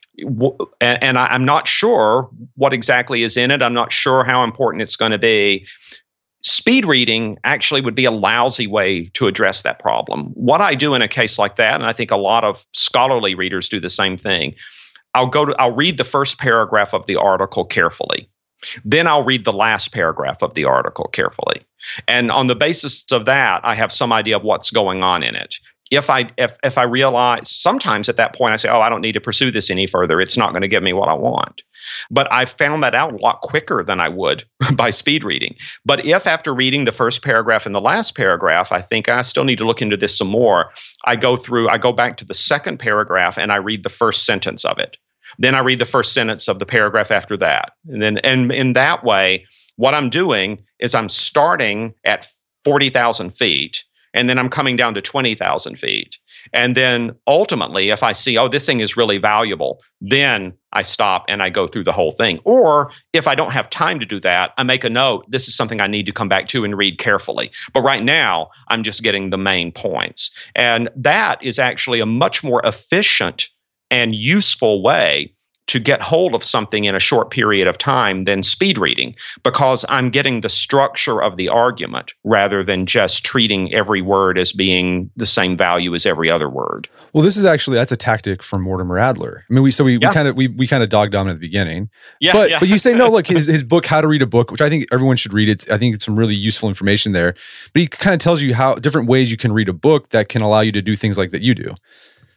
Speaker 3: And, and I, I'm not sure what exactly is in it. I'm not sure how important it's going to be. Speed reading actually would be a lousy way to address that problem. What I do in a case like that, and I think a lot of scholarly readers do the same thing, I'll go to, I'll read the first paragraph of the article carefully. Then I'll read the last paragraph of the article carefully. And on the basis of that, I have some idea of what's going on in it. If I if if I realize, sometimes at that point I say, oh, I don't need to pursue this any further. It's not going to give me what I want. But I found that out a lot quicker than I would by speed reading. But if after reading the first paragraph and the last paragraph, I think I still need to look into this some more, I go through, I go back to the second paragraph and I read the first sentence of it. Then I read the first sentence of the paragraph after that. And then and in that way, what I'm doing is I'm starting at forty thousand feet. And then I'm coming down to twenty thousand feet. And then ultimately, if I see, oh, this thing is really valuable, then I stop and I go through the whole thing. Or if I don't have time to do that, I make a note, this is something I need to come back to and read carefully. But right now, I'm just getting the main points. And that is actually a much more efficient and useful way to get hold of something in a short period of time than speed reading, because I'm getting the structure of the argument rather than just treating every word as being the same value as every other word.
Speaker 2: Well, this is actually, that's a tactic from Mortimer Adler. I mean, we so we yeah. we kind of we we kind of dogged on at the beginning. Yeah, but yeah. but you say no, look, his his book, How to Read a Book, which I think everyone should read. It. I think it's some really useful information there. But he kind of tells you how different ways you can read a book that can allow you to do things like that you do.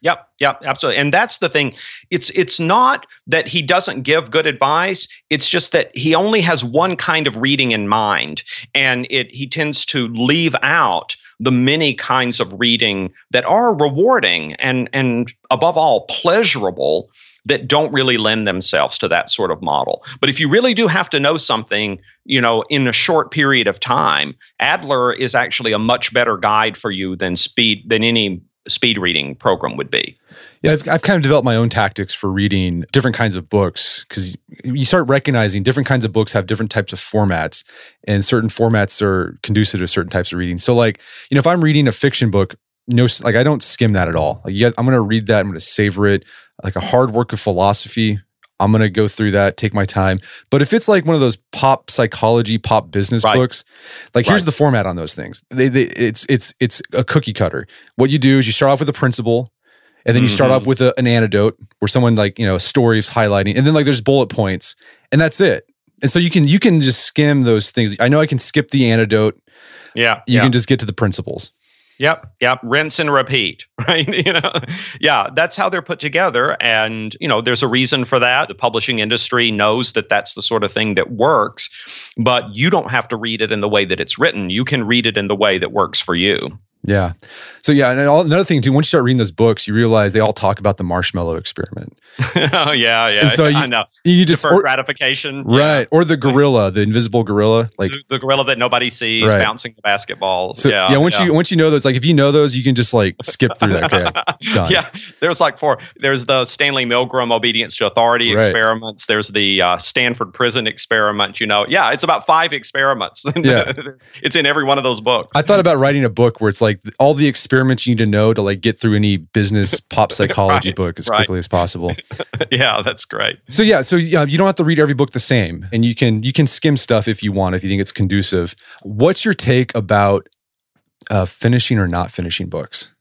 Speaker 3: Yep, yep, absolutely. And that's the thing. It's it's not that he doesn't give good advice. It's just that he only has one kind of reading in mind, and it he tends to leave out the many kinds of reading that are rewarding and and above all pleasurable, that don't really lend themselves to that sort of model. But if you really do have to know something, you know, in a short period of time, Adler is actually a much better guide for you than speed than any speed reading program would be.
Speaker 2: Yeah, I've, I've kind of developed my own tactics for reading different kinds of books, because you start recognizing different kinds of books have different types of formats, and certain formats are conducive to certain types of reading. So like, you know, if I'm reading a fiction book, no, like I don't skim that at all. Like, yeah, I'm going to read that. I'm going to savor it. Like a hard work of philosophy, I'm going to go through that, take my time. But if it's like one of those pop psychology, pop business right. books, like right. here's the format on those things. They, they, it's it's it's a cookie cutter. What you do is you start off with a principle, and then you mm-hmm. start off with a, an anecdote where someone like, you know, a story is highlighting, and then like there's bullet points, and that's it. And so you can you can just skim those things. I know I can skip the anecdote.
Speaker 3: Yeah,
Speaker 2: you
Speaker 3: yeah.
Speaker 2: can just get to the principles.
Speaker 3: Yep, yep. Rinse and repeat, right? You know, yeah, that's how they're put together, and you know, there's a reason for that. The publishing industry knows that that's the sort of thing that works, but you don't have to read it in the way that it's written. You can read it in the way that works for you.
Speaker 2: Yeah. So yeah, and all, another thing too, once you start reading those books, you realize they all talk about the marshmallow experiment.
Speaker 3: oh yeah, yeah.
Speaker 2: And so
Speaker 3: yeah,
Speaker 2: you,
Speaker 3: I know.
Speaker 2: You just
Speaker 3: deferred
Speaker 2: or,
Speaker 3: gratification,
Speaker 2: right? Yeah. Or the gorilla, the invisible gorilla, like
Speaker 3: the, the gorilla that nobody sees right. bouncing the basketballs.
Speaker 2: So,
Speaker 3: yeah,
Speaker 2: yeah. Once
Speaker 3: yeah.
Speaker 2: you once you know those, like if you know those, you can just like skip through that. Okay, done.
Speaker 3: Yeah, there's like four. There's the Stanley Milgram obedience to authority right. experiments. There's the uh, Stanford prison experiment. You know, yeah, it's about five experiments. Yeah, it's in every one of those books.
Speaker 2: I thought about writing a book where it's like all the experiments you need to know to like get through any business pop psychology
Speaker 3: right,
Speaker 2: book as
Speaker 3: right.
Speaker 2: quickly as possible.
Speaker 3: Yeah, that's great.
Speaker 2: So yeah, so yeah, you don't have to read every book the same, and you can you can skim stuff if you want, if you think it's conducive. What's your take about uh, finishing or not finishing books?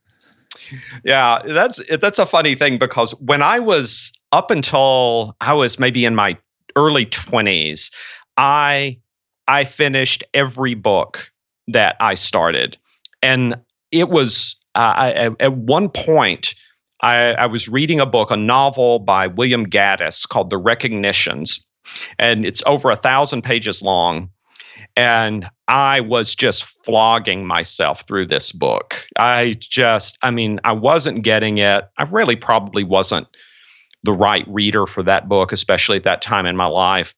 Speaker 3: Yeah, that's that's a funny thing, because when I was up until I was maybe in my early twenties, I I finished every book that I started, and it was uh, I, at one point I, I was reading a book, a novel by William Gaddis called The Recognitions, and it's over a thousand pages long. And I was just flogging myself through this book. I just, I mean, I wasn't getting it. I really probably wasn't the right reader for that book, especially at that time in my life.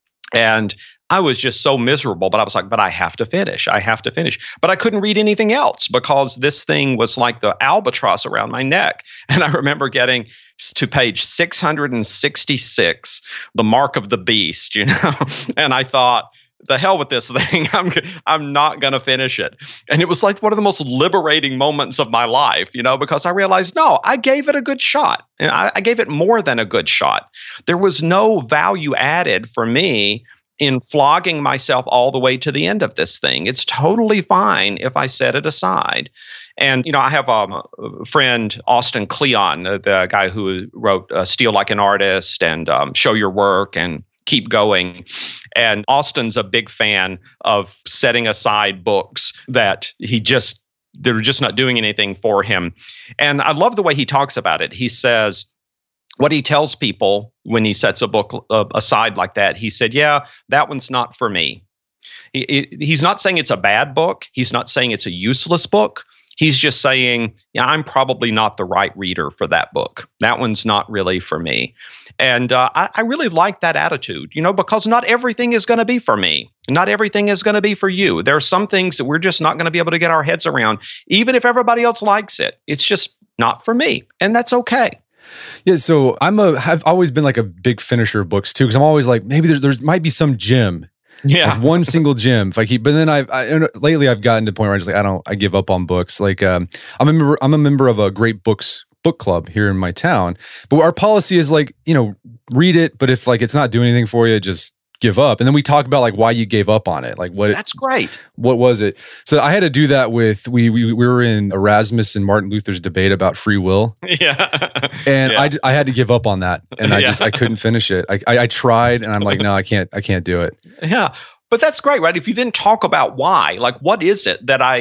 Speaker 3: And I was just so miserable, but I was like, but I have to finish. I have to finish. But I couldn't read anything else because this thing was like the albatross around my neck. And I remember getting to page six hundred sixty-six, The Mark of the Beast, you know, and I thought, the hell with this thing. I'm I'm not going to finish it. And it was like one of the most liberating moments of my life, you know, because I realized, no, I gave it a good shot. And I, I gave it more than a good shot. There was no value added for me in flogging myself all the way to the end of this thing. It's totally fine if I set it aside. And, you know, I have um, a friend, Austin Kleon, the, the guy who wrote uh, Steal Like an Artist and um, Show Your Work and Keep Going. And Austin's a big fan of setting aside books that he just, they're just not doing anything for him. And I love the way he talks about it. He says, what he tells people when he sets a book uh, aside like that, he said, yeah, that one's not for me. He, he, he's not saying it's a bad book. He's not saying it's a useless book. He's just saying, yeah, I'm probably not the right reader for that book. That one's not really for me. And uh, I, I really like that attitude, you know, because not everything is going to be for me. Not everything is going to be for you. There are some things that we're just not going to be able to get our heads around, even if everybody else likes it. It's just not for me. And that's okay.
Speaker 2: Yeah, so I'm a have always been like a big finisher of books too, because I'm always like, maybe there's there's might be some gem.
Speaker 3: Yeah,
Speaker 2: like one single gem. If I keep, but then I've I, lately I've gotten to the point where I just like I don't I give up on books. Like um, I'm a member I'm a member of a great books book club here in my town, but our policy is like, you know, read it, but if like it's not doing anything for you, just give up. And then we talk about like why you gave up on it, like what
Speaker 3: that's
Speaker 2: it,
Speaker 3: great.
Speaker 2: What was it? So I had to do that with we we, we were in Erasmus and Martin Luther's debate about free will.
Speaker 3: Yeah,
Speaker 2: and
Speaker 3: yeah.
Speaker 2: I, I had to give up on that, and I
Speaker 3: yeah.
Speaker 2: just I couldn't finish it. I, I I tried, and I'm like, no, I can't I can't do it.
Speaker 3: Yeah. But that's great, right? If you then talk about why, like, what is it that I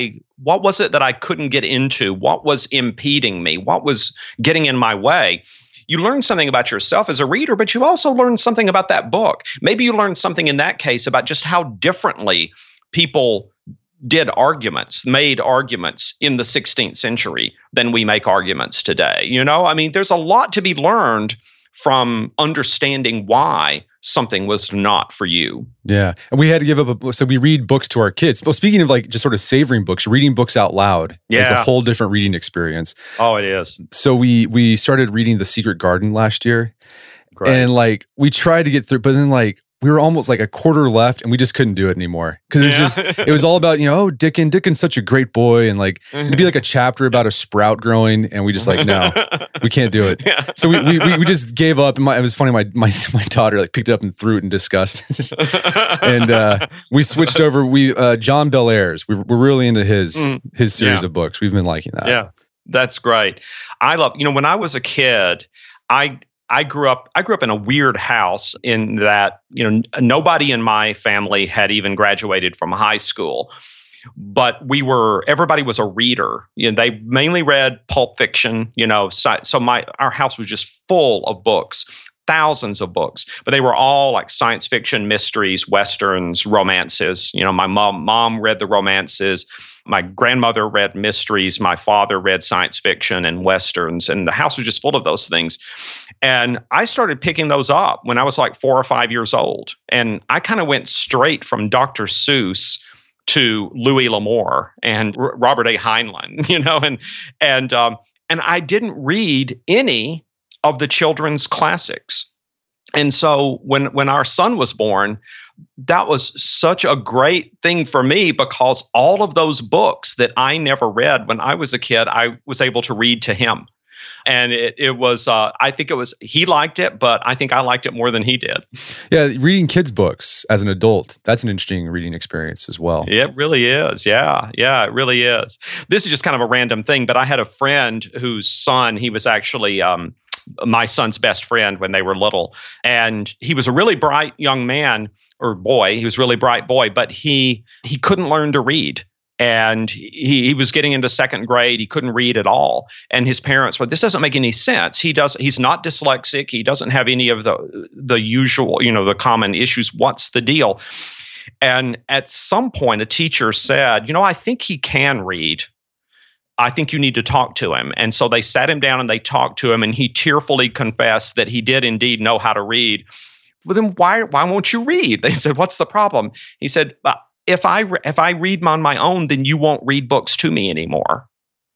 Speaker 3: what was it that I couldn't get into? What was impeding me? What was getting in my way? You learn something about yourself as a reader, but you also learn something about that book. Maybe you learned something in that case about just how differently people did arguments, made arguments in the sixteenth century than we make arguments today. You know, I mean, there's a lot to be learned from understanding why something was not for you.
Speaker 2: Yeah. And we had to give up a, so we read books to our kids. Well, speaking of like just sort of savoring books, reading books out loud
Speaker 3: yeah.
Speaker 2: is a whole different reading experience.
Speaker 3: Oh, it is.
Speaker 2: So we we started reading The Secret Garden last year. Great. And like we tried to get through, but then like we were almost like a quarter left and we just couldn't do it anymore. Because it was
Speaker 3: yeah.
Speaker 2: just, it was all about, you know, oh, Dickon, Dickon's such a great boy. And like, it'd be like a chapter about a sprout growing. And we just like, no, we can't do it. Yeah. So we, we we just gave up. And my, it was funny, my, my my daughter like picked it up and threw it in disgust. and uh, we switched over, We uh, John Bellairs. We, we're really into his, mm. his series yeah. of books. We've been liking that.
Speaker 3: Yeah, that's great. I love, you know, when I was a kid, I... I grew up I grew up in a weird house in that, you know, nobody in my family had even graduated from high school. But we were everybody was a reader. You know, they mainly read pulp fiction, you know, so, so my our house was just full of books. Thousands of books, but they were all like science fiction, mysteries, westerns, romances. You know, my mom mom read the romances. My grandmother read mysteries. My father read science fiction and westerns, and the house was just full of those things. And I started picking those up when I was like four or five years old. And I kind of went straight from Doctor Seuss to Louis L'Amour and R- Robert A. Heinlein, you know, and and um, and I didn't read any of the children's classics. And so when when our son was born, that was such a great thing for me because all of those books that I never read when I was a kid, I was able to read to him. And it it was, uh, I think it was, he liked it, but I think I liked it more than he did.
Speaker 2: Yeah, reading kids' books as an adult, that's an interesting reading experience as well.
Speaker 3: It really is. Yeah, yeah, it really is. This is just kind of a random thing, but I had a friend whose son, he was actually um, my son's best friend when they were little. And he was a really bright young man or boy. He was a really bright boy, but he he couldn't learn to read. And he, he was getting into second grade. He couldn't read at all. And his parents were, this doesn't make any sense. He does, he's not dyslexic. He doesn't have any of the the usual, you know, the common issues. What's the deal? And at some point, a teacher said, you know, I think he can read. I think you need to talk to him. And so they sat him down and they talked to him, and he tearfully confessed that he did indeed know how to read. Well, then why why won't you read? They said, what's the problem? He said, if I if I read on my own, then you won't read books to me anymore.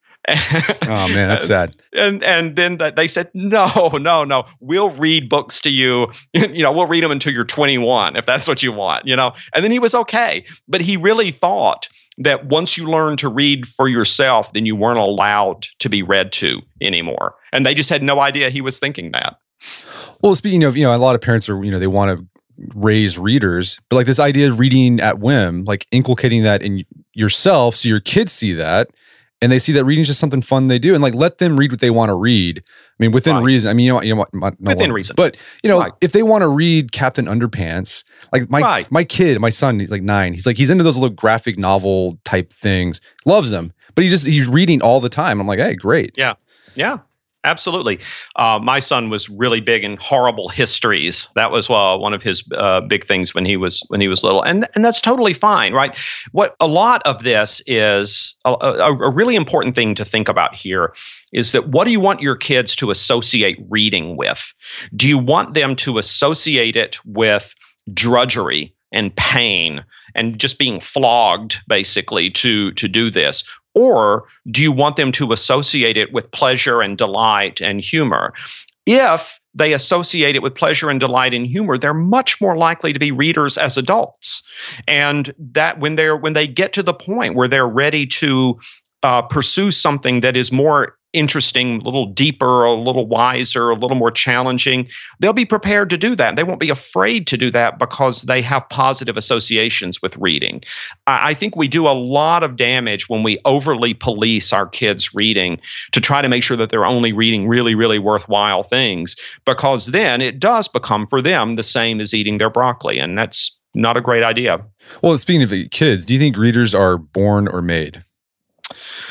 Speaker 2: Oh man, that's sad.
Speaker 3: And and then they said, no, no, no, we'll read books to you. You know, we'll read them until you're twenty-one, if that's what you want. You know, and then he was okay. But he really thought that once you learn to read for yourself, then you weren't allowed to be read to anymore. And they just had no idea he was thinking that.
Speaker 2: Well, speaking of, you know, a lot of parents are, you know, they want to raise readers, but like this idea of reading at whim, like inculcating that in yourself so your kids see that and they see that reading is just something fun they do, and like let them read what they want to read. I mean, within right. reason. I mean, you know, you know, no
Speaker 3: within
Speaker 2: one,
Speaker 3: reason.
Speaker 2: But you know,
Speaker 3: right.
Speaker 2: if they want to read Captain Underpants, like my
Speaker 3: right.
Speaker 2: my kid, my son, he's like nine. He's like he's into those little graphic novel type things. Loves them, but he just he's reading all the time. I'm like, hey, great.
Speaker 3: Yeah, yeah. Absolutely. Uh, my son was really big in horrible histories. That was uh, one of his uh, big things when he was when he was little, and and that's totally fine, right? What a lot of this is a, a, a really important thing to think about here is that what do you want your kids to associate reading with? Do you want them to associate it with drudgery and pain and just being flogged, basically, to to do this? Or do you want them to associate it with pleasure and delight and humor? If they associate it with pleasure and delight and humor, they're much more likely to be readers as adults. And that when they're when they get to the point where they're ready to uh, pursue something that is more interesting, a little deeper, a little wiser, a little more challenging, they'll be prepared to do that. They won't be afraid to do that because they have positive associations with reading. I think we do a lot of damage when we overly police our kids' reading to try to make sure that they're only reading really, really worthwhile things, because then it does become for them the same as eating their broccoli, and that's not a great idea.
Speaker 2: Well, speaking of kids, do you think readers are born or made?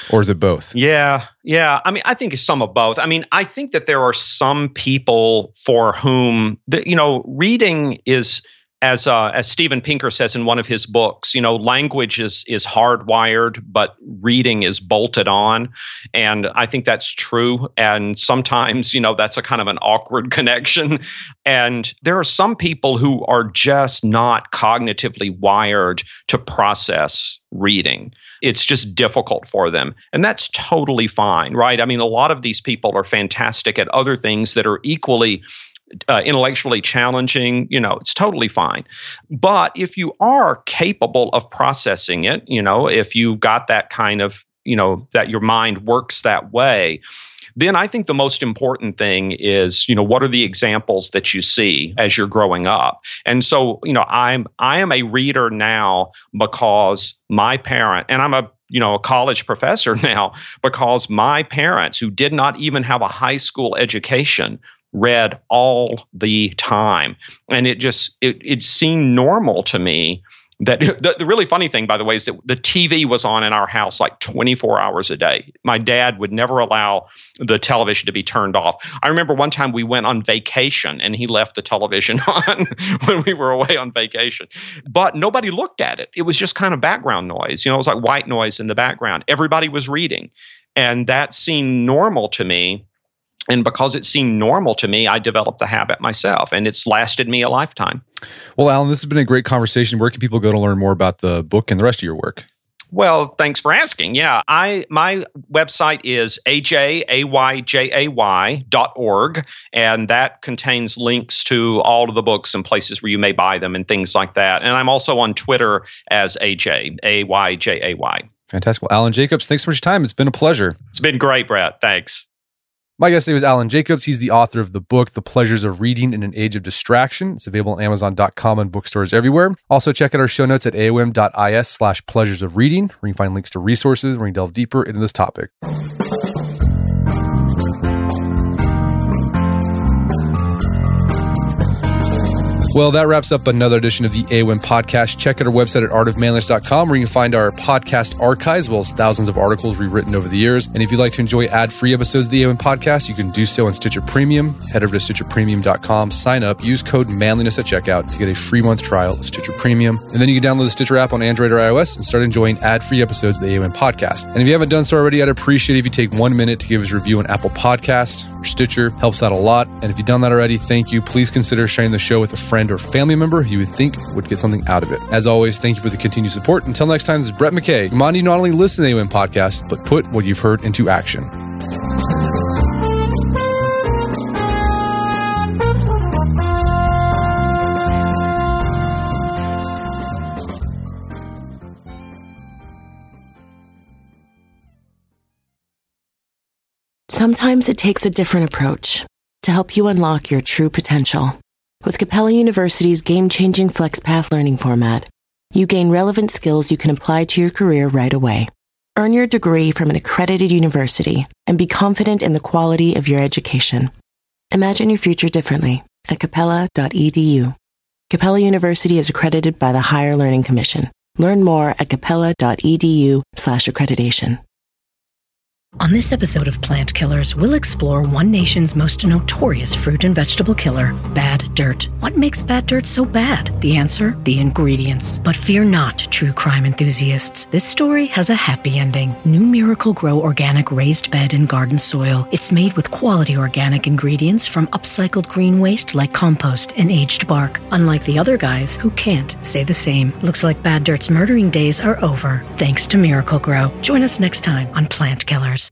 Speaker 2: Or is it both?
Speaker 3: Yeah. Yeah. I mean, I think it's some of both. I mean, I think that there are some people for whom, the, you know, reading is, as uh, as Steven Pinker says in one of his books, you know, language is is hardwired, but reading is bolted on. And I think that's true. And sometimes, you know, that's a kind of an awkward connection. And there are some people who are just not cognitively wired to process reading. It's just difficult for them. And that's totally fine, right? I mean, a lot of these people are fantastic at other things that are equally Uh, intellectually challenging, you know, it's totally fine. But if you are capable of processing it, you know, if you've got that kind of, you know, that your mind works that way, then I think the most important thing is, you know, what are the examples that you see as you're growing up? And so, you know, I'm I am a reader now because my parent, and I'm a you know, a college professor now, because my parents, who did not even have a high school education, read all the time. And it just, it, it seemed normal to me that the, the really funny thing, by the way, is that the T V was on in our house like twenty-four hours a day. My dad would never allow the television to be turned off. I remember one time we went on vacation and he left the television on when we were away on vacation. But nobody looked at it. It was just kind of background noise. You know, it was like white noise in the background. Everybody was reading. And that seemed normal to me. And because it seemed normal to me, I developed the habit myself, and it's lasted me a lifetime.
Speaker 2: Well, Alan, this has been a great conversation. Where can people go to learn more about the book and the rest of your work?
Speaker 3: Well, thanks for asking. Yeah, I my website is A J A Y J A Y dot org, and that contains links to all of the books and places where you may buy them and things like that. And I'm also on Twitter as A J, A Y J A Y.
Speaker 2: Fantastic. Well, Alan Jacobs, thanks so much for your time. It's been a pleasure.
Speaker 3: It's been great, Brett. Thanks.
Speaker 2: My guest today was Alan Jacobs. He's the author of the book, The Pleasures of Reading in an Age of Distraction. It's available on Amazon dot com and bookstores everywhere. Also, check out our show notes at A O M dot I S slash pleasures of reading, where you can find links to resources where you can delve deeper into this topic. Well, that wraps up another edition of the A O M podcast. Check out our website at art of manliness dot com, where you can find our podcast archives, as well as thousands of articles rewritten over the years. And if you'd like to enjoy ad-free episodes of the A O M podcast, you can do so on Stitcher Premium. Head over to stitcher premium dot com, sign up, use code manliness at checkout to get a free month trial of Stitcher Premium. And then you can download the Stitcher app on Android or iOS and start enjoying ad-free episodes of the A O M podcast. And if you haven't done so already, I'd appreciate it if you take one minute to give us a review on Apple Podcasts or Stitcher. Helps out a lot. And if you've done that already, thank you. Please consider sharing the show with a friend or family member who you would think would get something out of it. As always, thank you for the continued support. Until next time, this is Brett McKay, reminding you not only listen to the A O M podcast, but put what you've heard into action.
Speaker 4: Sometimes it takes a different approach to help you unlock your true potential. With Capella University's game-changing FlexPath learning format, you gain relevant skills you can apply to your career right away. Earn your degree from an accredited university and be confident in the quality of your education. Imagine your future differently at capella dot e d u. Capella University is accredited by the Higher Learning Commission. Learn more at capella dot e d u slash accreditation.
Speaker 5: On this episode of Plant Killers, we'll explore one nation's most notorious fruit and vegetable killer, bad dirt. What makes bad dirt so bad? The answer? The ingredients. But fear not, true crime enthusiasts. This story has a happy ending. New Miracle-Gro Organic Raised Bed and Garden Soil. It's made with quality organic ingredients from upcycled green waste like compost and aged bark. Unlike the other guys who can't say the same. Looks like bad dirt's murdering days are over, thanks to Miracle-Gro. Join us next time on Plant Killers.